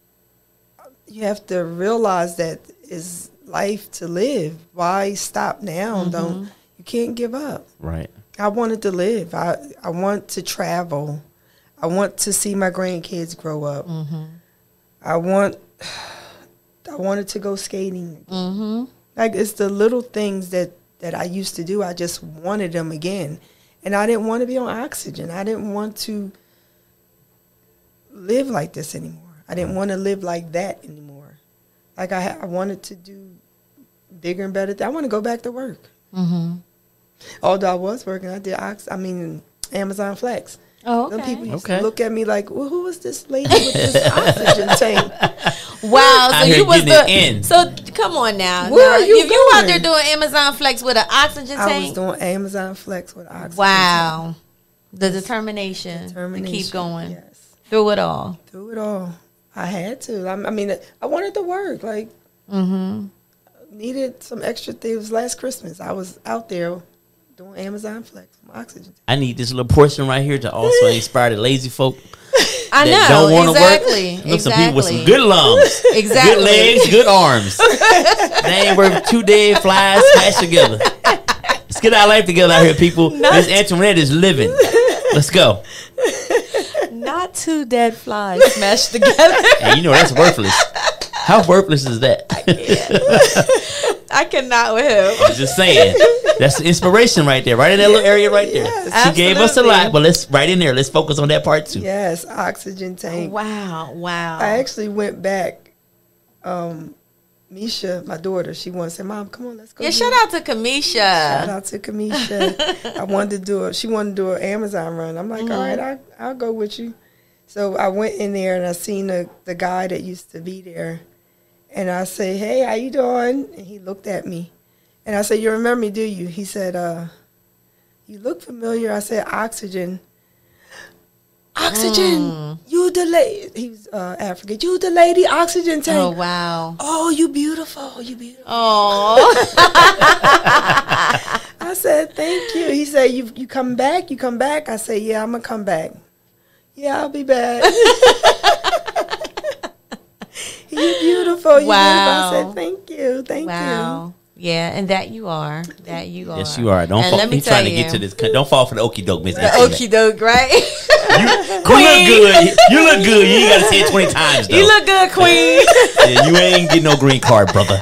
to realize that it's life to live. Why stop now? You can't give up.
Right.
I wanted to live. I want to travel. I want to see my grandkids grow up. I wanted to go skating. Like, it's the little things that I used to do. I just wanted them again. And I didn't want to be on oxygen. I didn't want to live like this anymore. I didn't want to live like that anymore. Like, I wanted to do bigger and better. I want to go back to work. Although I was working, I did Amazon Flex.
Oh,
Them
okay.
people used
Okay.
to look at me like, well, who is this lady with this oxygen tank?
Wow.
Out
So
here
you was
getting it in.
So come on now.
Where
Now,
are you
if you out
going?
there doing Amazon Flex with an oxygen
I was
tank?
doing Amazon Flex with oxygen.
Wow. The determination to keep going
Yes.
through it all.
Through it all. I had to. I mean, I wanted to work. Like, needed some extra things. Last Christmas, I was out there doing Amazon Flex with my oxygen.
I need this little portion right here to also inspire the lazy folk
I
that
know.
don't want to
Exactly.
work. Look, some people with some
Exactly.
good lungs,
Exactly.
good legs, good arms. They ain't worth two dead flies smashed together. Let's get our life together out here, people. Miss Antoinette is living. Let's go.
Not two dead flies smashed together.
And you know that's worthless. How worthless is that?
I cannot with him.
I'm just saying. That's the inspiration right there, right in that little area right there.
Yes,
She gave us a
absolutely.
lot, but let's right in there. Let's focus on that part too.
Yes, oxygen tank.
Wow. Wow.
I actually went back. Misha, my daughter, she wanted to say, Mom, come on, let's go.
Yeah,
do
shout
it."
out to Kamisha.
Shout out to Kamisha. I wanted to do it. She wanted to do an Amazon run. I'm like, all right, I'll go with you. So I went in there and I seen the guy that used to be there. And I say, hey, how you doing? And he looked at me. And I said, you remember me, do you? He said, you look familiar. I said, oxygen. Oxygen. You the lady. He was African. You the lady oxygen tank.
Oh, wow.
Oh, you beautiful. You beautiful.
Oh.
I said, thank you. He said, you come back? You come back? I said, yeah, I'm going to come back. Yeah, I'll be back. You beautiful. You
Wow.
beautiful. I said, thank you. Thank
Wow. Yeah, and that you are. That you are.
Yes, you are. Don't
And
fall.
let me
He's trying
tell
to get
you.
to this. Don't fall for the okie doke, Miss
The
Antoinette.
okie doke, right?
You look good. You look good. You ain't got to say it 20 times, though.
You look good, queen.
Yeah, you ain't getting no green card, brother.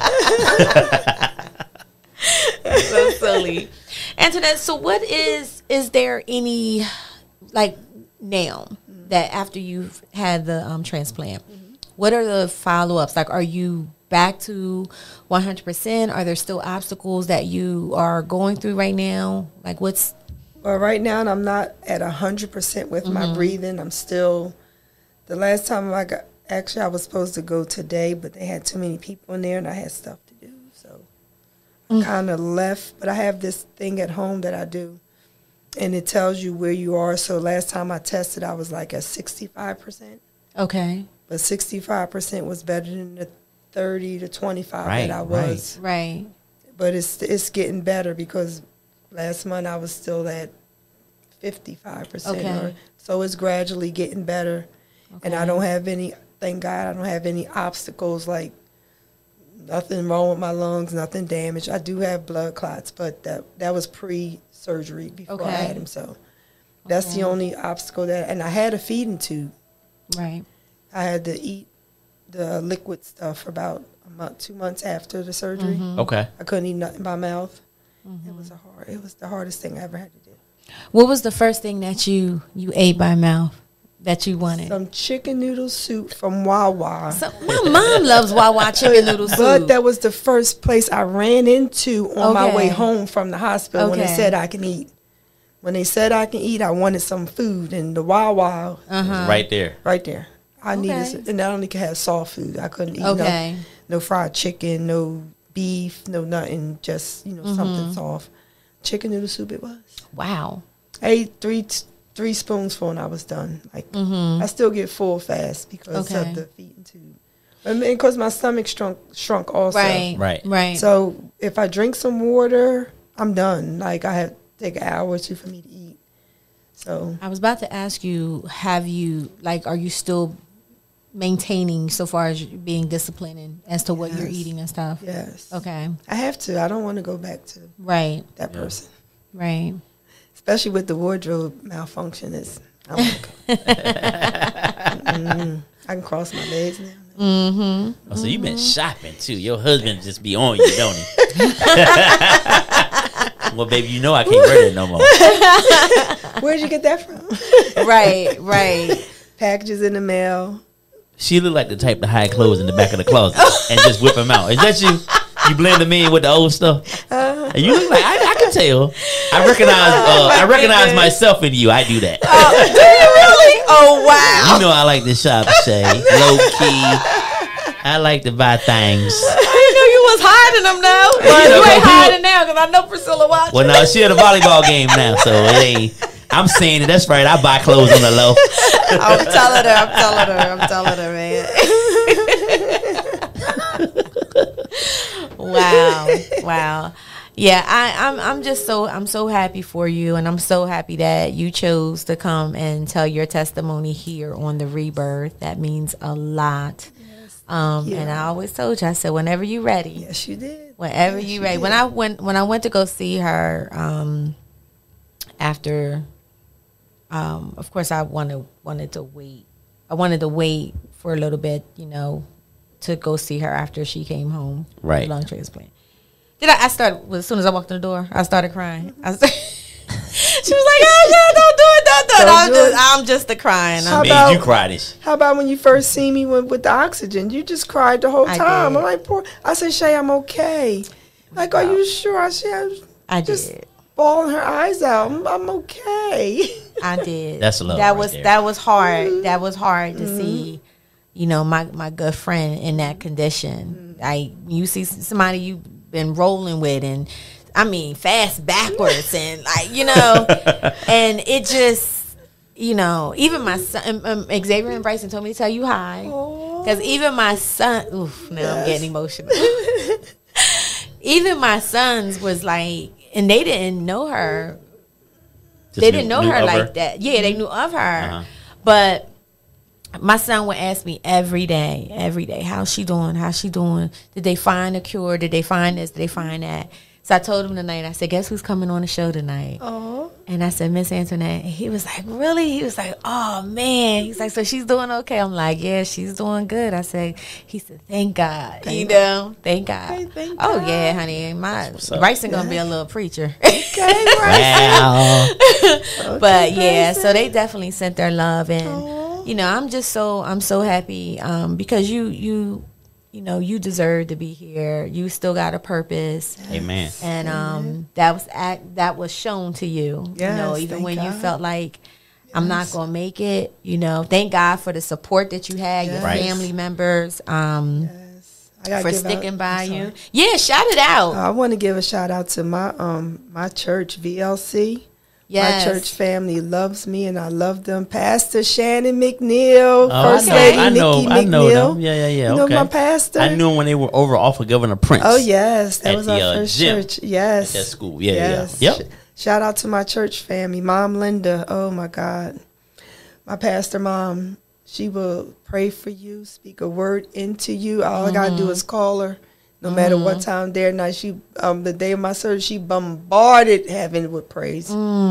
So silly. Antoinette, so what is there any, like, now that after you've had the transplant, what are the follow-ups? Like, are you back to 100%? Are there still obstacles that you are going through right now? Like, what's...
Well, right now, I'm not at 100% with my breathing. I'm still, the last time actually, I was supposed to go today, but they had too many people in there and I had stuff to do. So I kind of left, but I have this thing at home that I do and it tells you where you are. So last time I tested, I was like at 65%,
Okay.
but 65% was better than the 30 to 25
Right,
that I was.
Right.
But it's getting better because last month I was still at 55%.
Okay.
So it's gradually getting better. And I don't have any, thank God, I don't have any obstacles, like nothing wrong with my lungs, nothing damaged. I do have blood clots, but that was pre-surgery before I
Okay.
had them. So that's the only obstacle and I had a feeding tube.
Right.
I had to eat the liquid stuff for about a month, 2 months after the surgery.
Okay.
I couldn't eat nothing by mouth. It was the hardest thing I ever had to do.
What was the first thing that you ate by mouth that you wanted?
Some chicken noodle soup from Wawa.
So, my mom loves Wawa chicken noodle soup.
But that was the first place I ran into on my
Okay.
way home from the hospital when they
Okay.
said I can eat. When they said I can eat, I wanted some food, and the Wawa
Right there.
right there. I
Okay.
needed, and I only could have soft food. I couldn't eat
Okay.
no fried chicken, no beef, no nothing. Just something soft. Chicken noodle soup it was.
Wow.
I ate three spoonsful and I was done. Like I still get full fast because
Okay.
of the feeding tube. And because my stomach shrunk also.
Right.
Right.
Right.
So if I drink some water, I'm done. Like I have to take an hour or two for me to eat. So
I was about to ask you, are you still maintaining so far as being disciplined as to what you're
Yes.
eating and stuff?
yes.
Okay.
I have to. I don't want to go back to
Right.
that person.
Right.
Especially with the wardrobe malfunction. I'm like, I can cross my legs now.
Oh, so you've been shopping too. Your husband just be on you, don't he? Well, baby, you know I can't wear that no more.
Where'd you get that from?
Right. Right.
Packages in the mail.
She look like the type to hide clothes in the back of the closet and just whip them out. Is that you? You blend them in with the old stuff. And you look like I can can tell. I recognize myself in you. I do that.
Do you really? Oh wow!
You know I like to shop, Shay. Low key. I like to buy things.
I knew you was hiding them now. But
You know,
you ain't
people-
hiding now because I know Priscilla watching.
Well, no, she at a volleyball game now, so it ain't. I'm saying it. That's right. I buy clothes on the low.
I'm telling her, man. Wow. Yeah, I'm so happy for you, and I'm so happy that you chose to come and tell your testimony here on the Rebirth. That means a lot. And I always told you, I said, whenever you're ready.
Yes, you did.
Whenever
Yes,
you're
you
ready.
did.
When I went to go see her, after, of course, I wanted to wait. I wanted to wait for a little bit, to go see her after she came home.
Right.
With lung transplant. I started, as soon as I walked in the door, I started crying. She was like, "Oh God, don't do it. I'm just a crying."
How
Made
about-
you cry this.
How about when you first see me with the oxygen? You just cried the whole
I
time.
did.
I'm like, poor. I said, Shay, I'm okay. Like, are you sure? I said,
I
just
did.
bawling her eyes out. I'm okay.
I did.
That's love
That
right
was
there.
that was hard. That was hard to see, my good friend in that condition. You see somebody you've been rolling with, and I mean fast backwards, and and it just, even my son, Xavier and Bryson told me to tell you hi, because even my son. Oof, now I'm getting emotional. Even my sons was like, and they didn't know her.
Just
They didn't know
knew
her
of
like that. Yeah, they knew of her.
Uh-huh.
But my son would ask me every day, how's she doing? How's she doing? Did they find a cure? Did they find this? Did they find that? So I told him tonight, I said, guess who's coming on the show tonight?
Oh,
And I said, Miss Antoinette. And he was like, really? He was like, oh, man. He's like, so she's doing okay? I'm like, yeah, she's doing good. I said, he said, thank God. Thank God.
Okay, thank
Oh,
God.
yeah, honey. My
what's up.
Bryson going to be a little preacher.
okay, right.
Wow.
But yeah, so they definitely sent their love, and I'm so happy because you deserve to be here. You still got a purpose,
Amen.
and that was shown to you.
Yes,
Even
thank
when you
God.
felt like I'm not gonna make it. Thank God for the support that you had, your
Right.
family members,
Yes. I gotta
for
give out-
sticking by
I'm
you.
sorry.
Yeah, shout it out.
I want to give a shout out to my church, VLC.
Yes.
My church family loves me, and I love them. Pastor Shannon McNeil,
Oh,
First
I
Lady
know
Nikki McNeil.
them. Yeah.
You
Okay.
know my pastor?
I knew him when they were over off of Governor Prince.
Oh yes, that
At
was
the,
our first
gym.
church. Yes,
At that school. Yeah,
yes.
yeah. Yep.
Shout out to my church family, Mom Linda. Oh my God, my pastor mom. She will pray for you, speak a word into you. All I gotta do is call her. No matter what time, day or night, she the day of my service, she bombarded heaven with praise.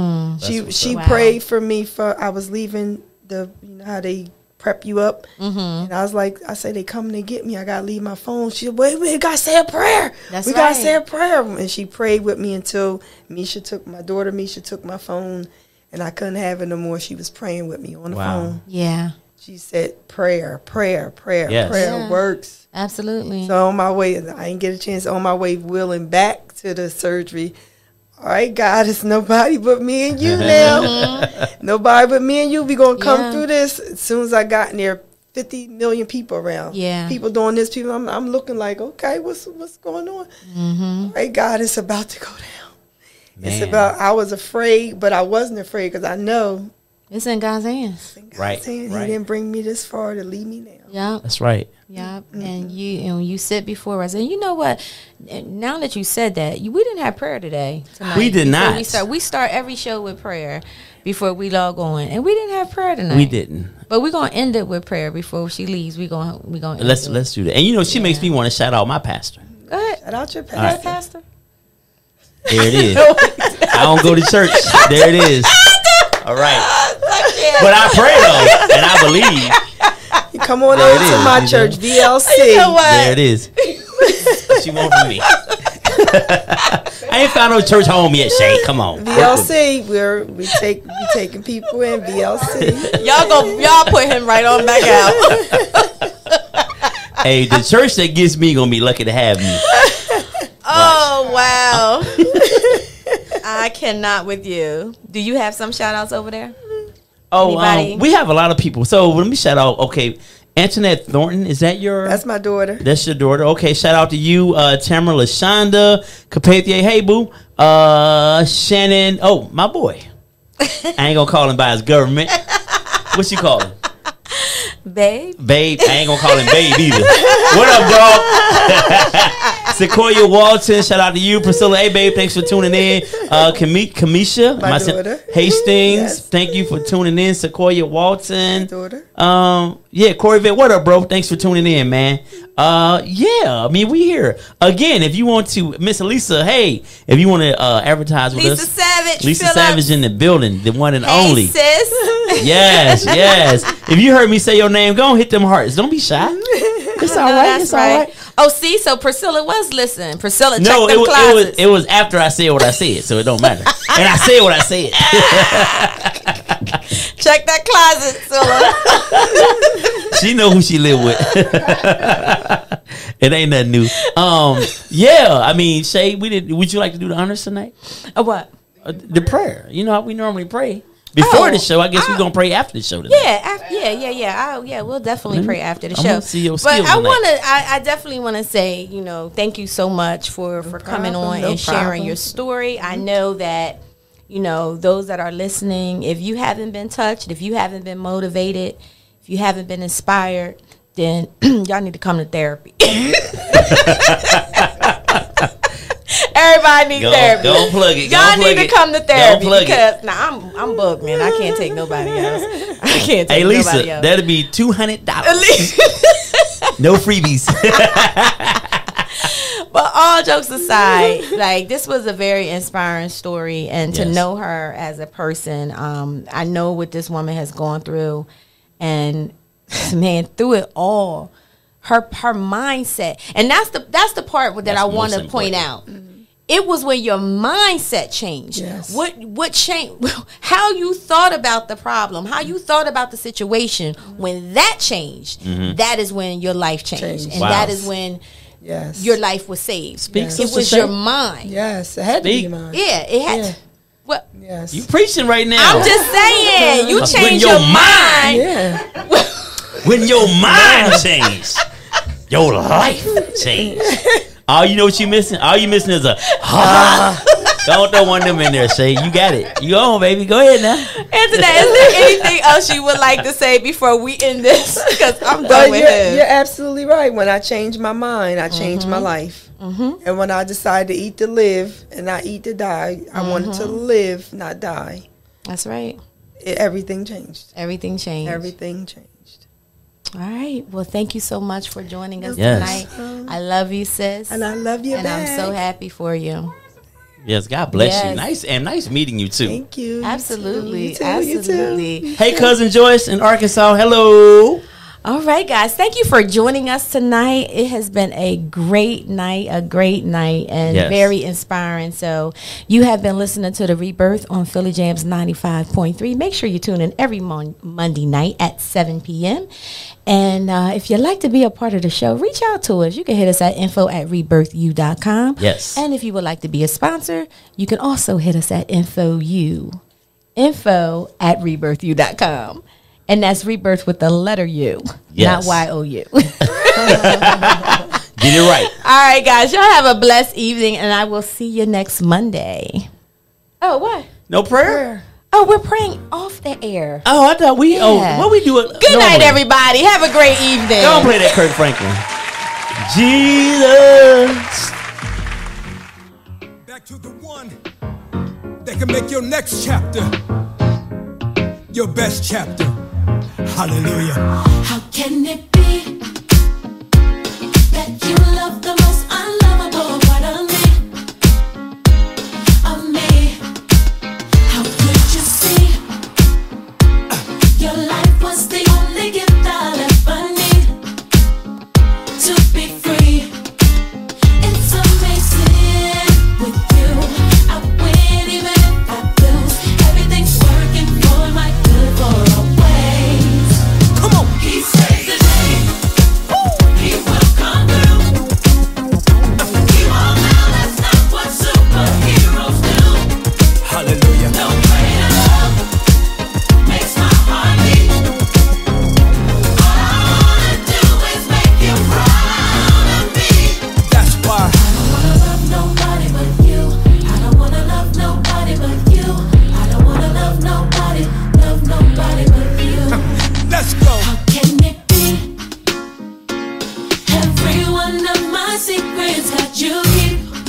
She
Wow.
prayed for me for I was leaving how they prep you up, and I was like, I said they coming to get me. I gotta leave my phone. She said, wait, we gotta say a prayer.
That's
we gotta
right.
say a prayer, and she prayed with me until Misha took my phone, and I couldn't have it no more. She was praying with me on the
Wow.
phone.
Yeah,
She said, prayer.
Yes.
Prayer
Yeah.
works.
absolutely.
So on my way, I didn't get a chance. On my way, wheeling back to the surgery. All right, God, it's nobody but me and you now. Nobody but me and you. We gonna come
Yeah.
through this. As soon as I got in there, 50 million people around.
Yeah.
people doing this. People, I'm looking like, okay, what's going on? All right, God, it's about to go down. It's
Man.
about. I was afraid, but I wasn't afraid because I know.
It's in God's hands.
God's
Right,
hand,
right.
He didn't bring me this far to leave me now.
Yeah.
That's right.
Yep. And you sit before us, and you know what? Now that you said that, we didn't have prayer today. Tonight.
We did
Before
not.
We start every show with prayer before we log on, and we didn't have prayer tonight.
We didn't.
But we're gonna end it with prayer before she leaves. We're gonna end
Let's
it.
do that. And she makes me want to shout out my pastor.
Go ahead.
Shout out your
Go ahead,
pastor.
Pastor.
There it is. I don't go to church. There it is. All right. But I pray though, and I believe.
You come on
There
over
it
to
is,
my
you
church,
know.
VLC.
You know what?
There it is. What she want from me? I ain't found no church home yet, Shay. Come on.
VLC, we taking people in VLC.
Y'all put him right on back out.
Hey, the church that gets me gonna be lucky to have me.
Oh wow. I cannot with you. Do you have some shout outs over there?
Oh,
Anybody?
we have a lot of people. So let me shout out. Okay, Antoinette Thornton, is that your?
That's my daughter.
That's your daughter. Okay, shout out to you, Tamara LaShonda, Carpathia. Hey, boo. Shannon. Oh, my boy. I ain't gonna call him by his government. What you call him?
Babe.
Babe. I ain't gonna call him babe either. What up, dog? Sequoia Walton, shout out to you. Priscilla, hey, babe, thanks for tuning in. Kamisha,
My daughter.
Hastings,
Yes.
thank you for tuning in. Sequoia Walton.
My daughter.
Yeah, Corey Vitt, what up, bro? Thanks for tuning in, man. Yeah, I mean, we here. Again, if you want to, Miss Lisa, hey, if you want to advertise with
Lisa
us.
Savage.
Lisa
Phillips.
Savage in the building, the one and
Hey,
only.
sis.
Yes. If you heard me say your name, go and hit them hearts. Don't be shy. It's all
No,
right.
that's
It's all right.
Oh, see, so Priscilla was listening. Priscilla,
No,
check them closets.
it was after I said what I said, so it don't matter. And I said what I said.
Check that closet, Priscilla.
She know who she live with. It ain't nothing new. Yeah, I mean, Shay, would you like to do the honors tonight?
What?
The prayer. You know how we normally pray before the show. I guess we're gonna pray after the show tonight.
Yeah. We'll definitely pray after the
I'm
show.
gonna see your
But
skills
I
tonight.
definitely want to say, thank you so much for coming
problem,
on
no
and sharing
problem.
your story. I know that, those that are listening, if you haven't been touched, if you haven't been motivated, if you haven't been inspired, then y'all need to come to therapy. Everybody needs therapy.
Don't plug it.
Y'all need to come to therapy
plug it.
because I'm booked, man. I can't take nobody else. I can't take
Hey,
nobody
Lisa,
else.
that'll be $200. No freebies.
But all jokes aside, like, this was a very inspiring story, and to
Yes.
know her as a person, I know what this woman has gone through, and man, through it all, her mindset, and that's the part that
That's
I want to
most
point
important.
out. It was when your mindset changed.
Yes.
What changed? How you thought about the problem, how you thought about the situation. When that changed, that is when your life changed, and
Wow.
that is when
Yes.
your life was saved.
Speak,
It
Sister
was
Shay.
your mind.
Yes, it had to
Speak.
be mine.
Yeah, it had.
Yeah.
What?
Yes.
You preaching right now.
I'm just saying, you
When
change
your
your mind.
Yeah.
When your mind changed, your life changed. All you know what you missing? All you missing is a Don't throw one of them in there, Shay. You got it. You on, baby. Go ahead now.
Antoinette, is there anything else you would like to say before we end this? Because I'm done
But
with
you're
him.
absolutely right. When I changed my mind, I changed my life. And when I decided to eat to live and not eat to die, I wanted to live, not die.
That's right.
Everything changed.
Everything changed.
Everything changed.
All right. Well, thank you so much for joining us
Yes.
tonight. I love you, sis.
And I love you
And
back.
I'm so happy for you.
Yes, God bless
Yes.
you. Nice meeting you too.
Thank you.
Absolutely.
You too.
Absolutely.
Hey, cousin Joyce in Arkansas. Hello.
All right, guys. Thank you for joining us tonight. It has been a great night, and
Yes.
very inspiring. So you have been listening to The Rebirth on Philly Jams 95.3. Make sure you tune in every Monday night at 7 p.m. And if you'd like to be a part of the show, reach out to us. You can hit us at info@rebirthu.com.
Yes.
And if you would like to be a sponsor, you can also hit us at info@rebirthu.com. And that's rebirth with the letter U,
Yes.
not Y-O-U.
Get it right.
All right, guys. Y'all have a blessed evening, and I will see you next Monday. Oh, what?
No prayer?
Oh, we're praying off the air.
Oh, I thought we.
Yeah.
Oh, what we do it?
Good night, everybody. Have a great evening.
Don't play that Kirk Franklin. Jesus.
Back to the one that can make your next chapter your best chapter. Hallelujah.
How can it be that you love the most unlovable part of me? How could you see your life was the only gift I'll ever need to be free? It's amazing with you. I win even if I lose. Everything's working for my good for always.
Come on.
He saves the day. He will come through.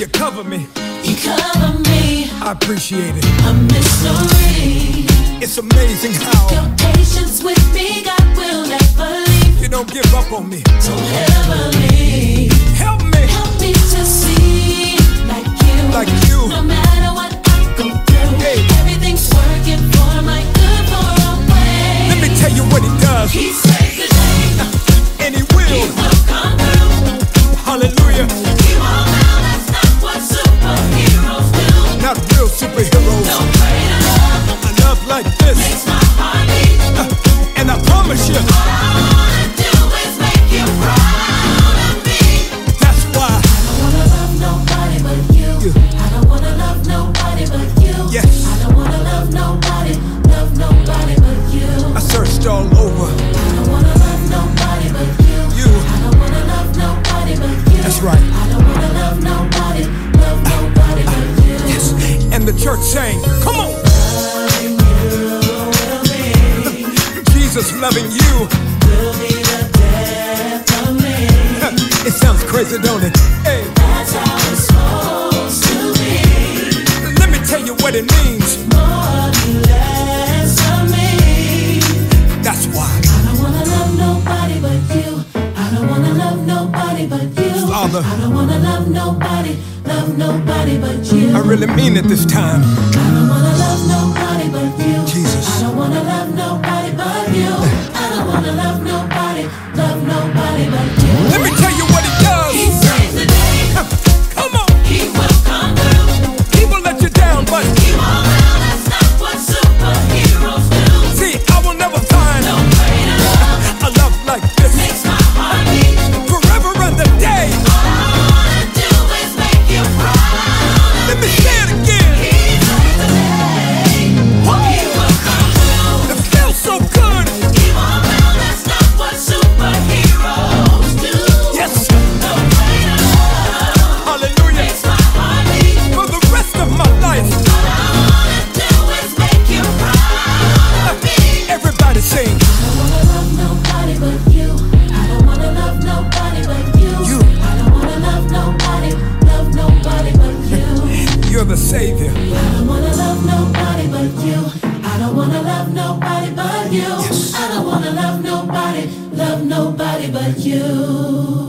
you cover me.
You cover me.
I appreciate it.
A mystery.
It's amazing how
Your patience with me, God will never leave.
you don't give up on me.
Don't ever leave.
Help me
Help me to see like you.
like you.
No matter what I go through,
Hey.
everything's working for my good for a way.
Let me tell you what he does,
He saves the day.
and he will.
He will come through.
Hallelujah.
You all know that's not what superheroes do.
Not real superheroes.
No greater love
A love like this,
makes my heart beat.
and I promise you,
All I wanna do is make you proud of me.
that's why.
I don't wanna love nobody but you. I don't wanna love nobody but you.
Yes.
I don't wanna love nobody but you.
I searched all over.
I don't wanna love nobody but you.
You,
I don't wanna love nobody but you.
that's right.
I don't wanna love nobody but you.
Yes. And the church sang, come on. Jesus loving you.
Will be the death of me.
It sounds crazy, don't it? Hey,
That's how it's supposed to be.
let me tell you what it means.
More you less of me.
That's why.
I don't wanna love nobody but you. I don't wanna love nobody but you.
Father.
I don't wanna love nobody but you.
I really mean it this time.
I don't wanna love nobody but you.
Jesus.
I don't wanna love nobody but you. I don't wanna love nobody but you.
Let me tell you what he does.
He saves the day.
Come on.
He will come through.
He will let you down, but
You all know that's not what superheroes do.
see, I will never find
No greater love
a love like this.
makes my heart beat.
Forever and the day.
All I wanna do is make you proud.
Let me say it again.
He saves the day. He will come through.
It feels so good.
You all know that's not what superheroes do.
Yes.
No greater love
Hallelujah.
makes my heart beat.
For the rest of my life.
All I wanna do is make you proud of me.
Everybody sing.
I don't wanna love nobody but you. I don't wanna love nobody but you.
You.
I don't wanna love nobody but you.
You're the Savior.
I don't wanna love nobody but you. I don't wanna love nobody but you.
Yes.
I don't wanna love nobody but you.